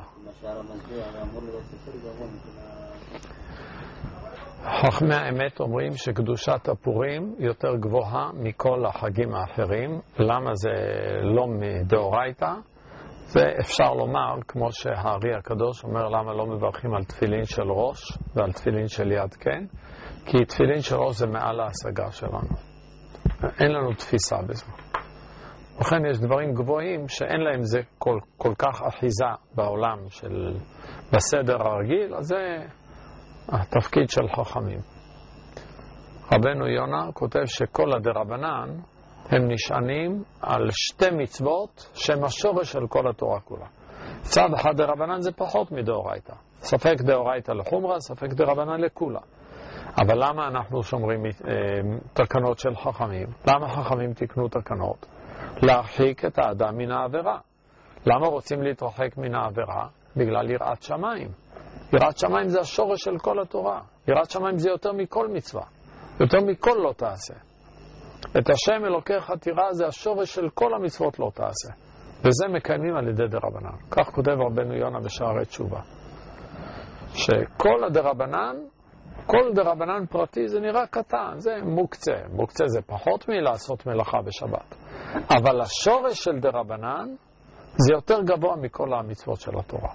חכמי האמת אומרים שקדושת הפורים יותר גבוהה מכל החגים האחרים. למה זה לא מדאורייתא? זה אפשר לומר, כמו שהארי הקדוש אומר, למה לא מברכים על תפילין של ראש ועל תפילין של יד כן? כי תפילין של ראש זה מעל ההשגה שלנו. אין לנו תפיסה בזה. לכן יש דברים גבוהים שאין להם זה כל כך אחיזה בעולם בסדר הרגיל, אז זה התפקיד של חכמים. רבנו יונה כותב שכל הדרבנן הם נשענים על שתי מצוות שהם השורש של כל התורה כולה. צד אחד דרבנן זה פחות מדאורייתא. ספק דאורייתא לחומרה, ספק דרבנן לכולה. אבל למה אנחנו שומרים תקנות של חכמים? למה חכמים תקנו תקנות? להרחיק את האדם מן העבירה. למה רוצים להתרחק מן העבירה? בגלל יראת שמיים. יראת שמיים זה השורש של כל התורה. יראת שמיים זה יותר מכל מצווה. יותר מכל לא תעשה. את השם אלוקיך תירא זה השורש של כל המצוות לא תעשה. וזה מקיימים על ידי דרבנן. כך כותב רבנו יונה בשערי תשובה. שכל הדרבנן, כל דרבנן פרטי זה נראה קטן, זה מוקצה. מוקצה זה פחות מלעשות מלאכה בשבת. אבל השורש של דרבנן זה יותר גבוה מכל המצוות של התורה.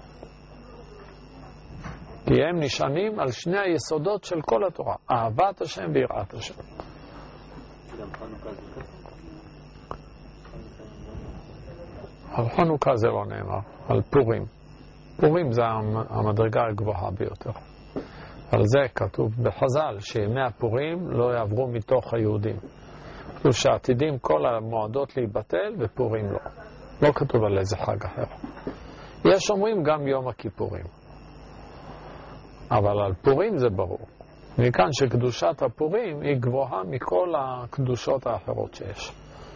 כי הם נשענים על שני היסודות של כל התורה, אהבת השם ויראת השם. על חנוכה זה לא נאמר, על פורים. פורים זה המדרגה הגבוהה ביותר. על זה כתוב בחז"ל שימי הפורים לא יעברו מתוך היהודים. כתוב שעתידים כל המועדות להיבטל ופורים לא. לא כתוב על איזה חג אחר. יש אומרים גם יום הכיפורים. אבל על פורים זה ברור. מכאן שקדושת הפורים היא גבוהה מכל הקדושות האחרות שיש.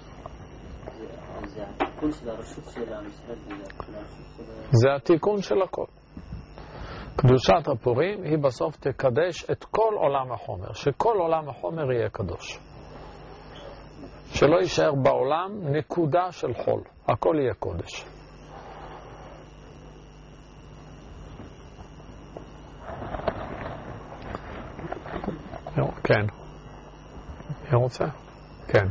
זה התיקון של הרשות של המשרד. זה התיקון של הכל. קדושת הפורים היא בסוף תקדש את כל עולם החומר. שכל עולם החומר יהיה קדוש. שלא יישאר בעולם נקודה של חול. הכל יהיה קודש. כן. מי רוצה? כן.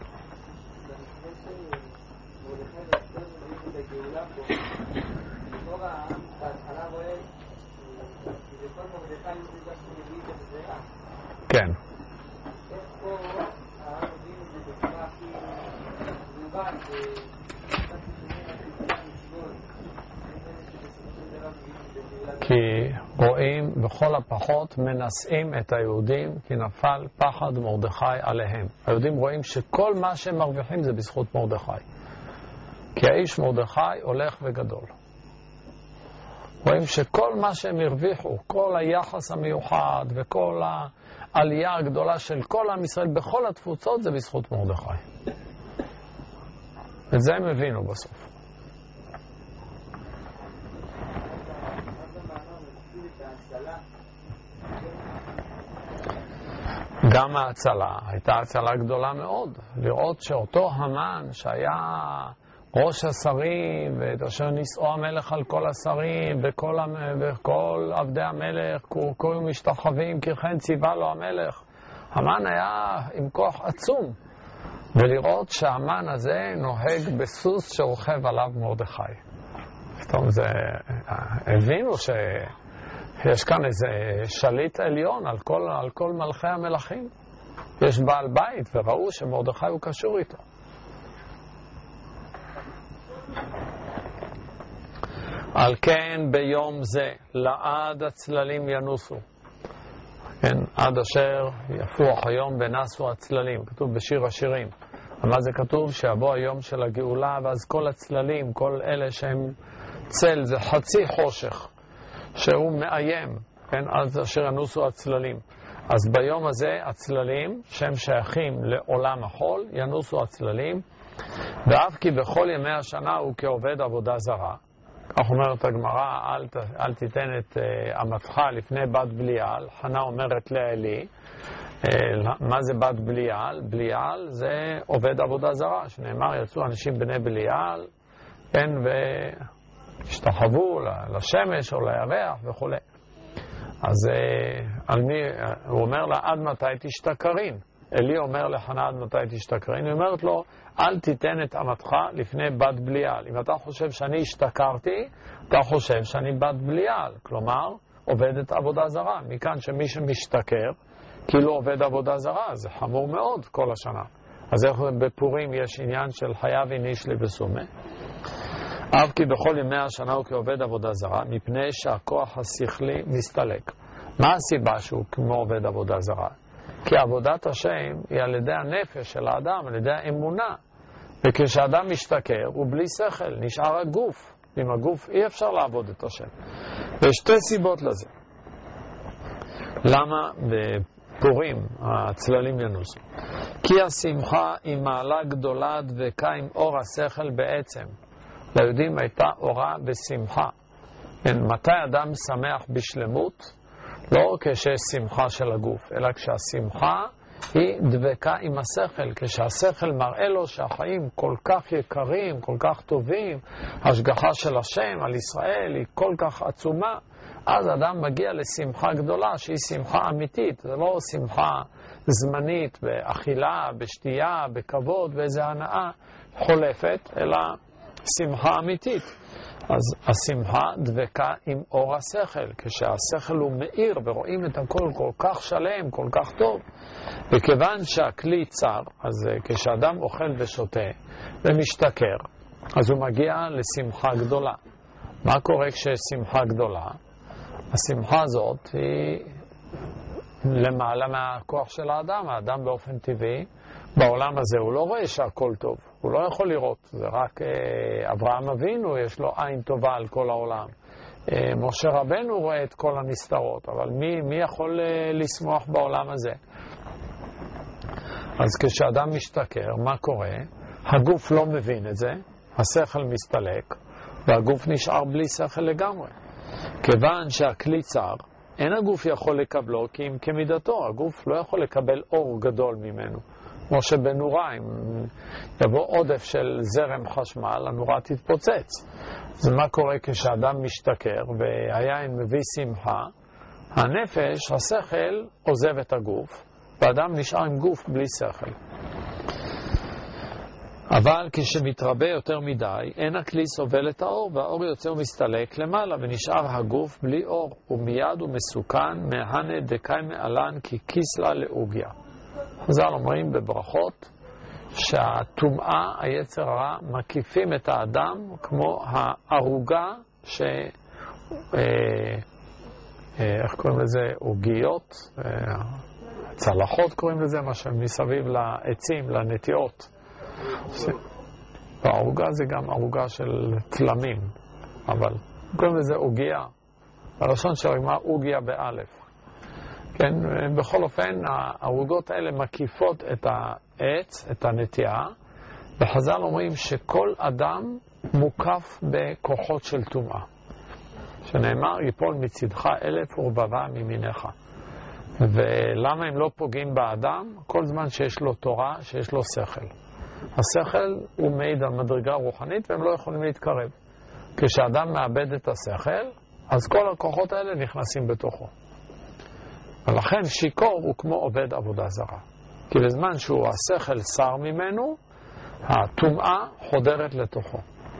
כן. כי רואים בכל הפחות מנסים את היהודים כי נפל פחד מרדכי עליהם. היהודים רואים שכל מה שהם מרוויחים זה בזכות מרדכי. כי האיש מרדכי הולך וגדול. רואים שכל מה שהם הרוויחו, כל היחס המיוחד וכל העלייה הגדולה של כל עם ישראל בכל התפוצות זה בזכות מרדכי. את זה הם הבינו בסוף. גם ההצלה הייתה הצלה גדולה מאוד. לראות שאותו המן שהיה ראש השרים, ואת אשר נישאו המלך על כל השרים, וכל עבדי המלך, כל משתחווים, כי כן ציווה לו המלך. המן היה עם כוח עצום. ולראות שהמן הזה נוהג בסוס שרוכב עליו מרדכי. פתאום זה, הבינו שיש כאן איזה שליט עליון על כל מלכי המלכים. יש בעל בית וראו שמרדכי הוא קשור איתו. על כן ביום זה לעד הצללים ינוסו. כן, עד אשר יפוח היום ונסו הצללים. כתוב בשיר השירים. מה זה כתוב? שיבוא היום של הגאולה ואז כל הצללים, כל אלה שהם צל, זה חצי חושך שהוא מאיים, כן, עד אשר ינוסו הצללים. אז ביום הזה הצללים שהם שייכים לעולם החול, ינוסו הצללים, ואף כי בכל ימי השנה הוא כעובד עבודה זרה. כך אומרת הגמרא, אל תיתן את אמתך לפני בת בליעל. חנה אומרת לאלי, מה זה בת בליעל? בליעל זה עובד עבודה זרה, שנאמר יצאו אנשים בני בליעל, כן, והשתחוו לשמש או לירח וכו'. אז הוא אומר לה, עד מתי תשתכרין? אלי אומר לחנה, עד מתי תשתכרין? היא אומרת לו, אל תיתן את אמתך לפני בת בליעל. אם אתה חושב שאני השתכרתי, אתה חושב שאני בת בליעל. כלומר, עובדת עבודה זרה. מכאן שמי שמשתכר, כאילו עובד עבודה זרה, זה חמור מאוד כל השנה. אז איך בפורים יש עניין של חייב איניש לי בסומה? אף כי בכל ימי השנה הוא כעובד עבודה זרה, מפני שהכוח השכלי מסתלק. מה הסיבה שהוא כמו עובד עבודה זרה? כי עבודת השם היא על ידי הנפש של האדם, על ידי האמונה. וכשאדם משתכר הוא בלי שכל, נשאר הגוף. עם הגוף אי אפשר לעבוד את השם. ויש שתי סיבות לזה. למה בפורים הצללים ינוסו? כי השמחה היא מעלה גדולה דבקה עם אור השכל בעצם. ליהודים הייתה אורה ושמחה. מתי אדם שמח בשלמות? לא כשיש שמחה של הגוף, אלא כשהשמחה היא דבקה עם השכל, כשהשכל מראה לו שהחיים כל כך יקרים, כל כך טובים, השגחה של השם על ישראל היא כל כך עצומה, אז אדם מגיע לשמחה גדולה שהיא שמחה אמיתית. זה לא שמחה זמנית באכילה, בשתייה, בכבוד, באיזו הנאה חולפת, אלא שמחה אמיתית. אז השמחה דבקה עם אור השכל, כשהשכל הוא מאיר ורואים את הכל כל כך שלם, כל כך טוב. וכיוון שהכלי צר, אז כשאדם אוכל ושותה ומשתכר, אז הוא מגיע לשמחה גדולה. מה קורה כשיש שמחה גדולה? השמחה הזאת היא למעלה מהכוח של האדם. האדם באופן טבעי, בעולם הזה הוא לא רואה שהכל טוב. הוא לא יכול לראות. זה רק אברהם אבינו, יש לו עין טובה על כל העולם. משה רבנו רואה את כל הנסתרות, אבל מי יכול לשמוח בעולם הזה? אז כשאדם משתכר, מה קורה? הגוף לא מבין את זה, השכל מסתלק, והגוף נשאר בלי שכל לגמרי. כיוון שהכלי צר, אין הגוף יכול לקבלו כי אם כמידתו, הגוף לא יכול לקבל אור גדול ממנו. כמו שבנורה, אם יבוא עודף של זרם חשמל, הנורה תתפוצץ. אז מה קורה כשאדם משתכר והיין מביא שמחה? הנפש, השכל, עוזב את הגוף, ואדם נשאר עם גוף בלי שכל. אבל כשמתרבה יותר מדי, אין הכלי סובל את האור, והאור יוצא ומסתלק למעלה, ונשאר הגוף בלי אור, ומיד הוא מסוכן מהנה דקאי מעלן כי כיסלה לאוגיה. חז"ל אומרים בברכות שהטומאה, היצר הרע, מקיפים את האדם כמו הערוגה איך קוראים לזה? עוגיות, צלחות קוראים לזה, מה שמסביב לעצים, לנטיעות. הערוגה זה גם ערוגה של תלמים, אבל קוראים לזה עוגיה. בלשון של הגמרא עוגיה באלף. כן, בכל אופן, הערוגות האלה מקיפות את העץ, את הנטיעה, וחז"ל אומרים שכל אדם מוקף בכוחות של טומאה. שנאמר, יפול מצדך 1000 ורבבה מימינך. ולמה הם לא פוגעים באדם? כל זמן שיש לו תורה, שיש לו שכל. השכל הוא מעיד על מדרגה רוחנית והם לא יכולים להתקרב. כשאדם מאבד את השכל, אז כל הכוחות האלה נכנסים בתוכו. ולכן שיקור הוא כמו עובד עבודה זרה. כי בזמן שהוא השכל שר ממנו, הטומאה חודרת לתוכו.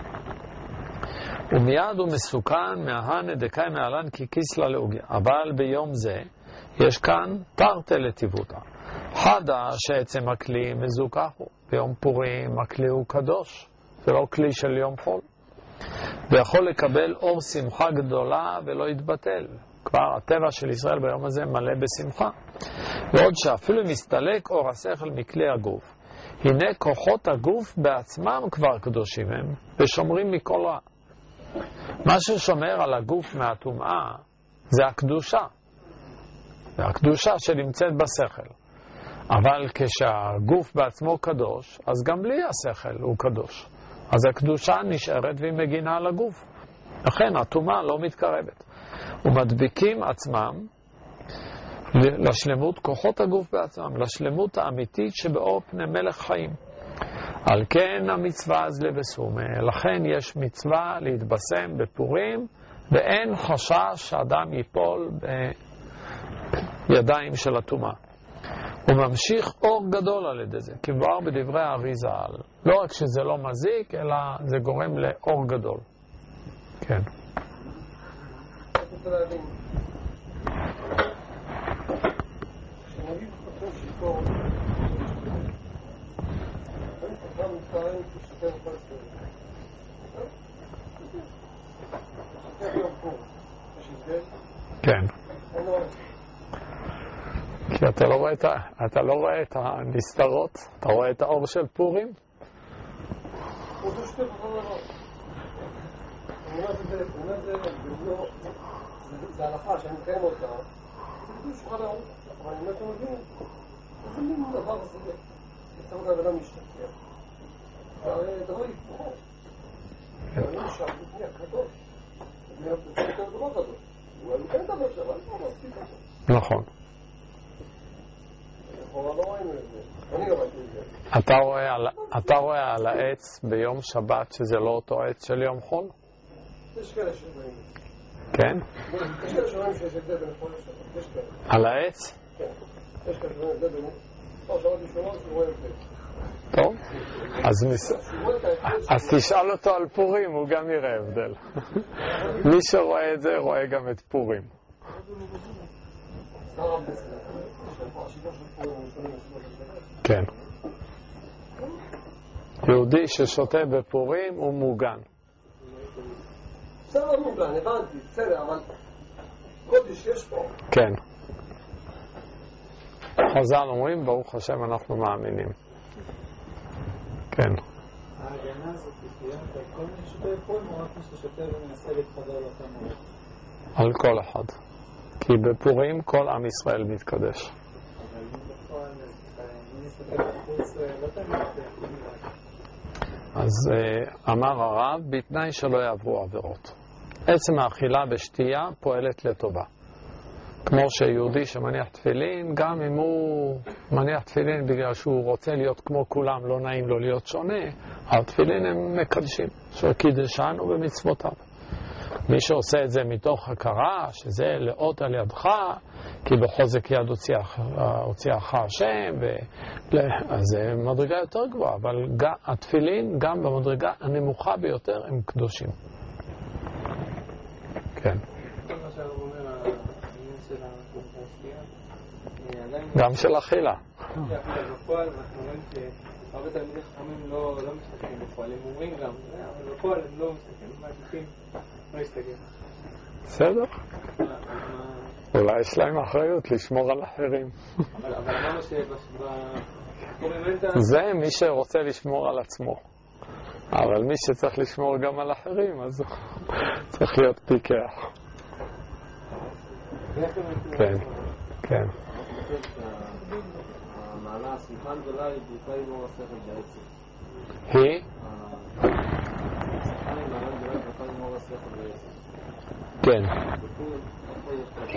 ומיד הוא מסוכן מההנה דקאי מעלן כי כיסלה לאוגיה. אבל ביום זה יש כאן תרתי לטיבותא. חדה שעצם הכלי מזוכח הוא. ביום פורים הכלי הוא קדוש. זה לא כלי של יום חול. ויכול לקבל אור שמחה גדולה ולא יתבטל. כבר הטבע של ישראל ביום הזה מלא בשמחה. ועוד שאפילו מסתלק אור השכל מכלי הגוף, הנה כוחות הגוף בעצמם כבר קדושים הם, ושומרים מכל רע. מה ששומר על הגוף מהטומאה זה הקדושה. זה הקדושה שנמצאת בשכל. אבל כשהגוף בעצמו קדוש, אז גם בלי השכל הוא קדוש. אז הקדושה נשארת והיא מגינה על הגוף. לכן הטומאה לא מתקרבת. ומדביקים עצמם לשלמות כוחות הגוף בעצמם, לשלמות האמיתית שבאור פני מלך חיים. על כן המצווה אז לבסומה, לכן יש מצווה להתבשם בפורים, ואין חשש שאדם ייפול בידיים של הטומאה. הוא ממשיך אור גדול על ידי זה, כבר בדברי האריזה, לא רק שזה לא מזיק, אלא זה גורם לאור גדול. כן. כשנגיד חושב שיקור, אני חושב מצטערים ששתר כל סדר. שתר יום פור. יש הבדל? כן. אין רואה. כי אתה לא רואה את הנסתרות, אתה רואה את האור של פורים? הוא זה שתר בכל דבר. אני אומר זה הלכה שאני מקיים אותה, זה בדיוק שולחן ערוך, אבל אני אומר שאתם מבינים, זה מין דבר הזה, יצטרך את העבודה משתכר. זה הרי דבר יפור. אני נשאר בפני הקדוש. אני אוהב את זה יותר דבר קדוש. הוא כן דבר שם, אבל לא מספיק אותו. נכון. אנחנו לא רואים את זה. אני לא ראיתי את זה. אתה רואה על העץ ביום שבת שזה לא אותו עץ של יום חול? יש כאלה שרואים. כן? יש כאלה שרואים שיש הבדל בין חול לשבת. יש כאלה. על העץ? כן. יש כאלה שרואים הבדל בין... לא, שמעתי שונות שרואים הבדל. טוב, אז תשאל אותו על פורים, הוא גם יראה הבדל. מי שרואה את זה, רואה גם את פורים. כן. יהודי ששותה בפורים הוא מוגן. בסדר, מוגן, הבנתי, בסדר, אבל קודש יש פה. כן. חז"ל אומרים, ברוך השם אנחנו מאמינים. כן. ההגנה הזאת תהיה כל מי ששותה בפורים או רק מי ששותה ומנסה להתחבר לאותם מורים? על כל אחד. כי בפורים כל עם ישראל מתקדש. אבל בפועל, מי נסתכל בחוץ, לא תמיד אז אמר הרב, בתנאי שלא יעברו עבירות. עצם האכילה בשתייה פועלת לטובה. כמו שיהודי שמניח תפילין, גם אם הוא מניח תפילין בגלל שהוא רוצה להיות כמו כולם, לא נעים לו להיות שונה, התפילין הם מקדשים, שקידשן ובמצוותיו. מי שעושה את זה מתוך הכרה, שזה לאות על ידך, כי בחוזק יד הוציאך השם, אז זה מדרגה יותר גבוהה, אבל התפילין גם במדרגה הנמוכה ביותר הם קדושים. כן. גם של אכילה. בפועל אנחנו רואים שהרבה תלמידי חכמים לא מסתכלים בפועל, הם אומרים גם, אבל בפועל הם לא מסתכלים, הם מעדיפים לא להסתכל. בסדר. אולי יש להם אחריות לשמור על אחרים. אבל אמרנו זה מי שרוצה לשמור על עצמו. אבל מי שצריך לשמור גם על אחרים, אז צריך להיות פיקח. כן, כן. המעלה השמחה הגדולה היא בעיקר עם אור השכל בעצם. היא? השמחה היא מעלה גדולה בעיקר עם אור השכל בעצם. כן. איפה יש את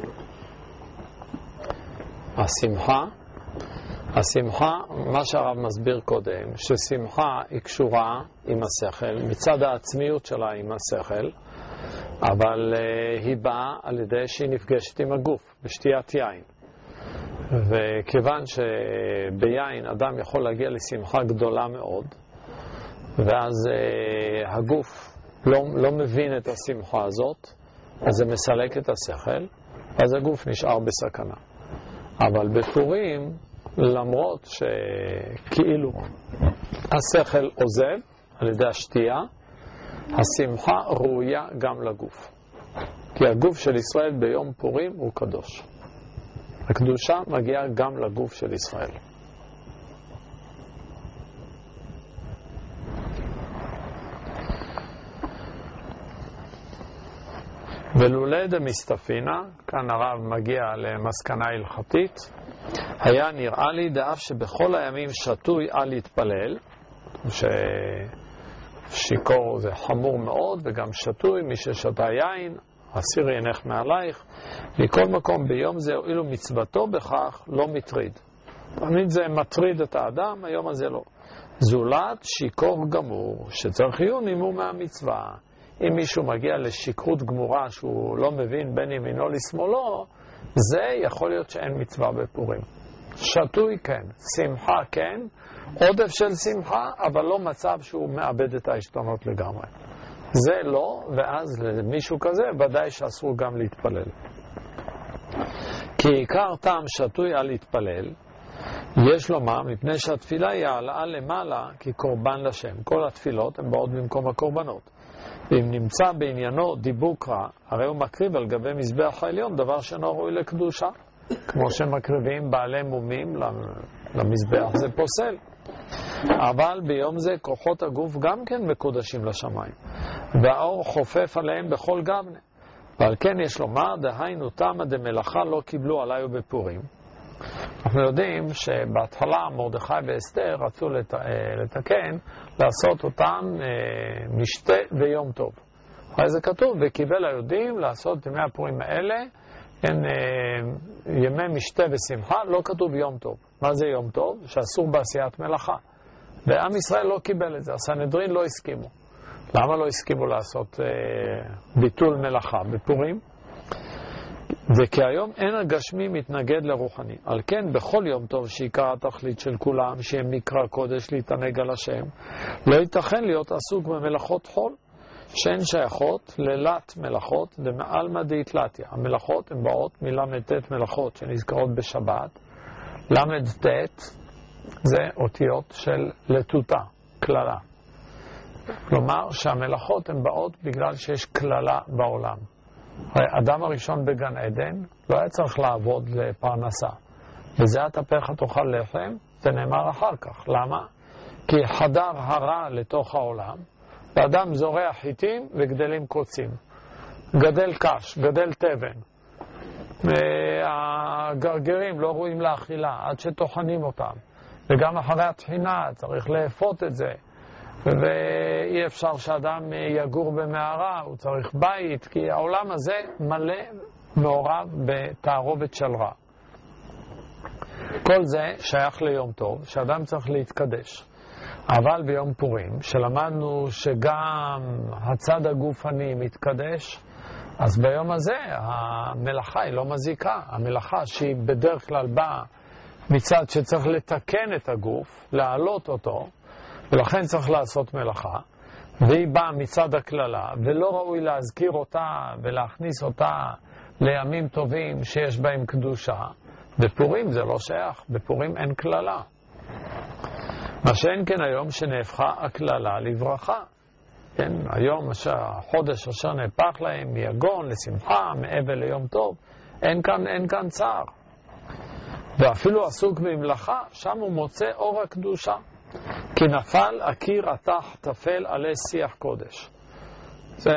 השמחה? השמחה, מה שהרב מסביר קודם, ששמחה היא קשורה עם השכל, מצד העצמיות שלה עם השכל, אבל היא באה על ידי שהיא נפגשת עם הגוף, בשתיית יין. וכיוון שביין אדם יכול להגיע לשמחה גדולה מאוד, ואז הגוף לא מבין את השמחה הזאת, אז זה מסלק את השכל, אז הגוף נשאר בסכנה. אבל בפורים, למרות שכאילו השכל עוזב על ידי השתייה, השמחה ראויה גם לגוף. כי הגוף של ישראל ביום פורים הוא קדוש. הקדושה מגיעה גם לגוף של ישראל. ולולא דמסתפינא, כאן הרב מגיע למסקנה הלכתית, היה נראה לי דאף שבכל הימים שתוי על להתפלל, ששיקור זה חמור מאוד, וגם שתוי, מי ששתה יין, הסיר ינך מעלייך, מכל מקום ביום זה הועילו מצוותו בכך לא מטריד. תמיד זה מטריד את האדם, היום הזה לא. זולת שיקור גמור, שצריך עיון עמו מהמצווה. אם מישהו מגיע לשכרות גמורה שהוא לא מבין בין ימינו לשמאלו, זה יכול להיות שאין מצווה בפורים. שתוי כן, שמחה כן, עודף של שמחה, אבל לא מצב שהוא מאבד את העשתונות לגמרי. זה לא, ואז למישהו כזה ודאי שאסור גם להתפלל. כי עיקר טעם שתוי על להתפלל, יש לומר, מפני שהתפילה היא העלאה למעלה כקורבן לשם. כל התפילות הן באות במקום הקורבנות. ואם נמצא בעניינו דיבוק רע, הרי הוא מקריב על גבי מזבח העליון דבר שאינו ראוי לקדושה. כמו שמקריבים בעלי מומים למזבח, זה פוסל. אבל ביום זה כוחות הגוף גם כן מקודשים לשמיים, והאור חופף עליהם בכל גבנה. ועל כן יש לומר, דהיינו תמה דמלאכה לא קיבלו עליי בפורים. אנחנו יודעים שבהתחלה מרדכי ואסתר רצו לתקן, לעשות אותם משתה ויום טוב. אחרי זה כתוב, וקיבל היהודים לעשות ימי הפורים האלה, ימי משתה ושמחה, לא כתוב יום טוב. מה זה יום טוב? שאסור בעשיית מלאכה. ועם ישראל לא קיבל את זה, הסנהדרין לא הסכימו. למה לא הסכימו לעשות ביטול מלאכה בפורים? וכי היום אין הגשמי מתנגד לרוחני. על כן, בכל יום טוב שעיקר התכלית של כולם, שהם מקרא קודש להתענג על השם, לא ייתכן להיות עסוק במלאכות חול, שהן שייכות ללת מלאכות דמעלמא דאיתלתיא. המלאכות הן באות מל"ט מלאכות שנזכרות בשבת. ל"ט זה אותיות של לטוטה, כללה. כלומר שהמלאכות הן באות בגלל שיש כללה בעולם. האדם הראשון בגן עדן לא היה צריך לעבוד לפרנסה. וזה התפך תאכל לחם, זה נאמר אחר כך. למה? כי חדר הרע לתוך העולם, ואדם זורע חיטים וגדלים קוצים. גדל קש, גדל תבן. והגרגרים לא רואים לאכילה עד שטוחנים אותם. וגם אחרי התחינה צריך לאפות את זה. ואי אפשר שאדם יגור במערה, הוא צריך בית, כי העולם הזה מלא מעורב בתערובת של רע. כל זה שייך ליום טוב, שאדם צריך להתקדש. אבל ביום פורים, שלמדנו שגם הצד הגופני מתקדש, אז ביום הזה המלאכה היא לא מזיקה. המלאכה שהיא בדרך כלל באה מצד שצריך לתקן את הגוף, להעלות אותו, ולכן צריך לעשות מלאכה, והיא באה מצד הכללה, ולא ראוי להזכיר אותה ולהכניס אותה לימים טובים שיש בהם קדושה. בפורים זה לא שייך, בפורים אין כללה. מה שאין כן היום שנהפכה הכללה לברכה. כן, היום החודש אשר נהפך להם מיגון לשמחה, מאבל ליום טוב, אין כאן צער. ואפילו עסוק במלאכה, שם הוא מוצא אור הקדושה. כי נפל הקיר התח תפל עלי שיח קודש. זה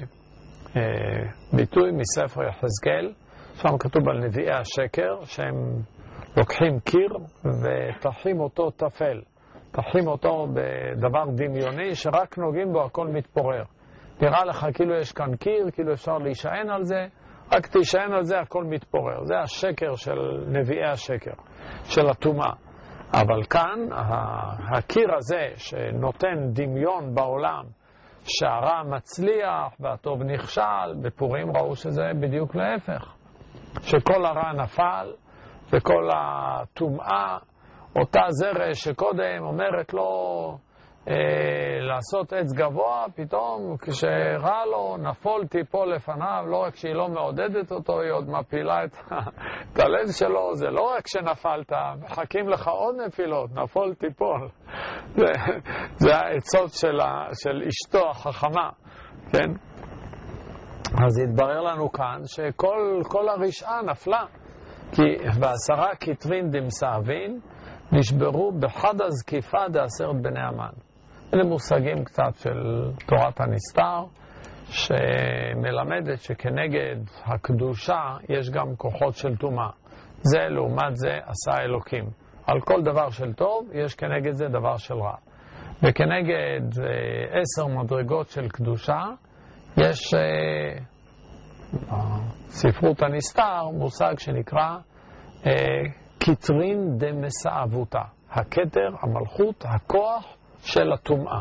ביטוי מספר יחזקאל, שם כתוב על נביאי השקר, שהם לוקחים קיר ותחים אותו תפל. תחים אותו בדבר דמיוני שרק נוגעים בו הכל מתפורר. נראה לך כאילו יש כאן קיר, כאילו אפשר להישען על זה, רק תישען על זה הכל מתפורר. זה השקר של נביאי השקר, של הטומאה. אבל כאן, הקיר הזה שנותן דמיון בעולם, שהרע מצליח והטוב נכשל, בפורים ראו שזה בדיוק להפך. שכל הרע נפל וכל הטומאה, אותה זרע שקודם אומרת לו לעשות עץ גבוה, פתאום כשרע לו נפול תיפול לפניו, לא רק שהיא לא מעודדת אותו, היא עוד מפילה את הלב שלו. זה לא רק שנפלת, מחכים לך עוד נפילות, נפול תיפול. זה העצות של אשתו החכמה, כן? אז התברר לנו כאן שכל הרשעה נפלה, כי בעשרה כתרין דמסעבין נשברו בחד הזקיפה דעשרת בני המן. אלה מושגים קצת של תורת הנסתר, שמלמדת שכנגד הקדושה יש גם כוחות של טומאה. זה לעומת זה עשה אלוקים. על כל דבר של טוב יש כנגד זה דבר של רע. וכנגד 10 מדרגות של קדושה יש ספרות הנסתר מושג שנקרא כתרין דמסעבותה. הכתר, המלכות, הכוח של הטומאה.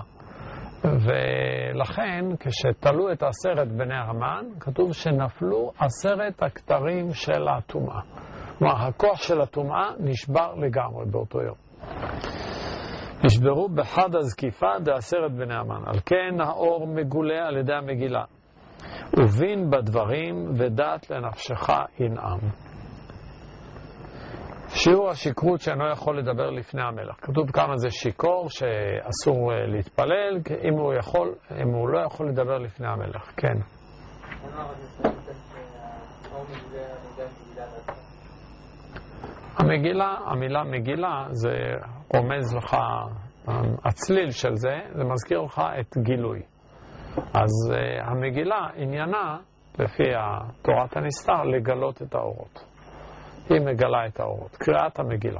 ולכן כשתלו את 10 בני המן, כתוב שנפלו 10 הכתרים של הטומאה. כלומר, הכוח של הטומאה נשבר לגמרי באותו יום. נשברו בחד הזקיפה ד10 בני המן. על כן האור מגולה על ידי המגילה. ובין בדברים ודעת לנפשך ינעם. שיעור השכרות שאינו יכול לדבר לפני המלך. כתוב כמה זה שיקור שאסור להתפלל, אם הוא לא יכול לדבר לפני המלך. כן. המילה מגילה זה רומז לך, הצליל של זה, זה מזכיר לך את גילוי. אז המגילה עניינה, לפי תורת הנסתר, לגלות את האורות. היא מגלה את האורות. קריאת המגילה.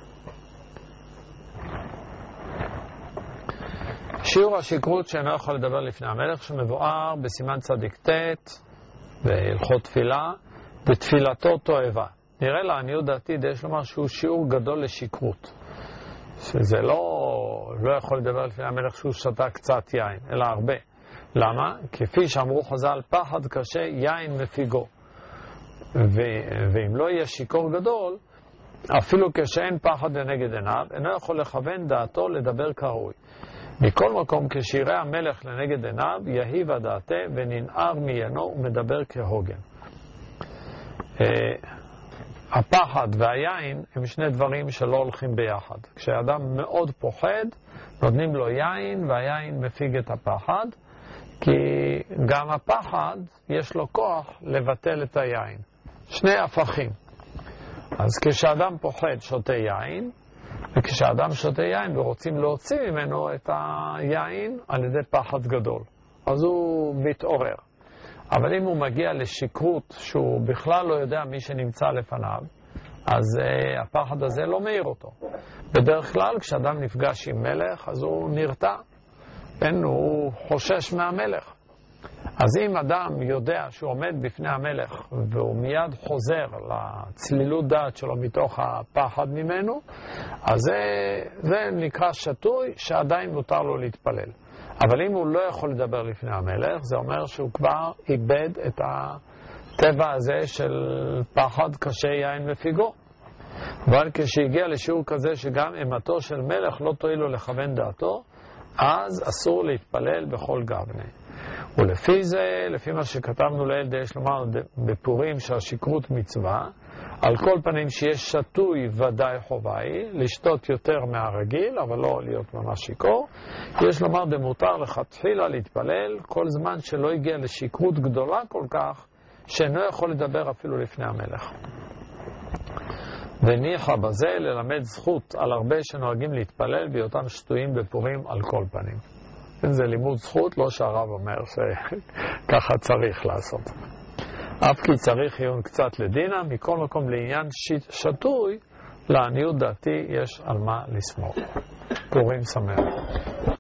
שיעור השכרות שאינו יכול לדבר לפני המלך, שמבואר בסימן צדיק ט' בהלכות תפילה, בתפילתו תועבה. נראה לעניות דעתי, יש לומר שהוא שיעור גדול לשכרות. שזה לא יכול לדבר לפני המלך שהוא שתה קצת יין, אלא הרבה. למה? כפי שאמרו חז"ל, פחד קשה, יין מפיגו. ואם לא יהיה שיכור גדול, אפילו כשאין פחד לנגד עיניו, אינו יכול לכוון דעתו לדבר כראוי. מכל מקום, כשיראה המלך לנגד עיניו, יהיב הדעתה וננער מיינו ומדבר כהוגן. הפחד והיין הם שני דברים שלא הולכים ביחד. כשאדם מאוד פוחד, נותנים לו יין, והיין מפיג את הפחד, כי גם הפחד יש לו כוח לבטל את היין. שני הפכים. אז כשאדם פוחד שותה יין, וכשאדם שותה יין ורוצים להוציא ממנו את היין על ידי פחד גדול, אז הוא מתעורר. אבל אם הוא מגיע לשכרות שהוא בכלל לא יודע מי שנמצא לפניו, אז הפחד הזה לא מאיר אותו. בדרך כלל כשאדם נפגש עם מלך, אז הוא נרתע, הוא חושש מהמלך. אז אם אדם יודע שהוא עומד בפני המלך והוא מיד חוזר לצלילות דעת שלו מתוך הפחד ממנו, אז זה נקרא שתוי שעדיין מותר לו להתפלל. אבל אם הוא לא יכול לדבר לפני המלך, זה אומר שהוא כבר איבד את הטבע הזה של פחד קשה יין מפיגו. אבל כשהגיע לשיעור כזה שגם אימתו של מלך לא תועיל לו לכוון דעתו, אז אסור להתפלל בכל גבנה. ולפי זה, לפי מה שכתבנו לעיל, יש לומר בפורים שהשכרות מצווה, על כל פנים שיש שתוי ודאי חובה היא, לשתות יותר מהרגיל, אבל לא להיות ממש שיכור. יש לומר דמותר לכתחילה להתפלל, כל זמן שלא הגיע לשכרות גדולה כל כך, שאינו יכול לדבר אפילו לפני המלך. וניחא בזה ללמד זכות על הרבה שנוהגים להתפלל בהיותם שטויים בפורים על כל פנים. זה לימוד זכות, לא שהרב אומר שככה צריך לעשות. אף כי צריך עיון קצת לדינה, מכל מקום לעניין שטוי, לעניות דעתי יש על מה לסמוך. פורים שמח.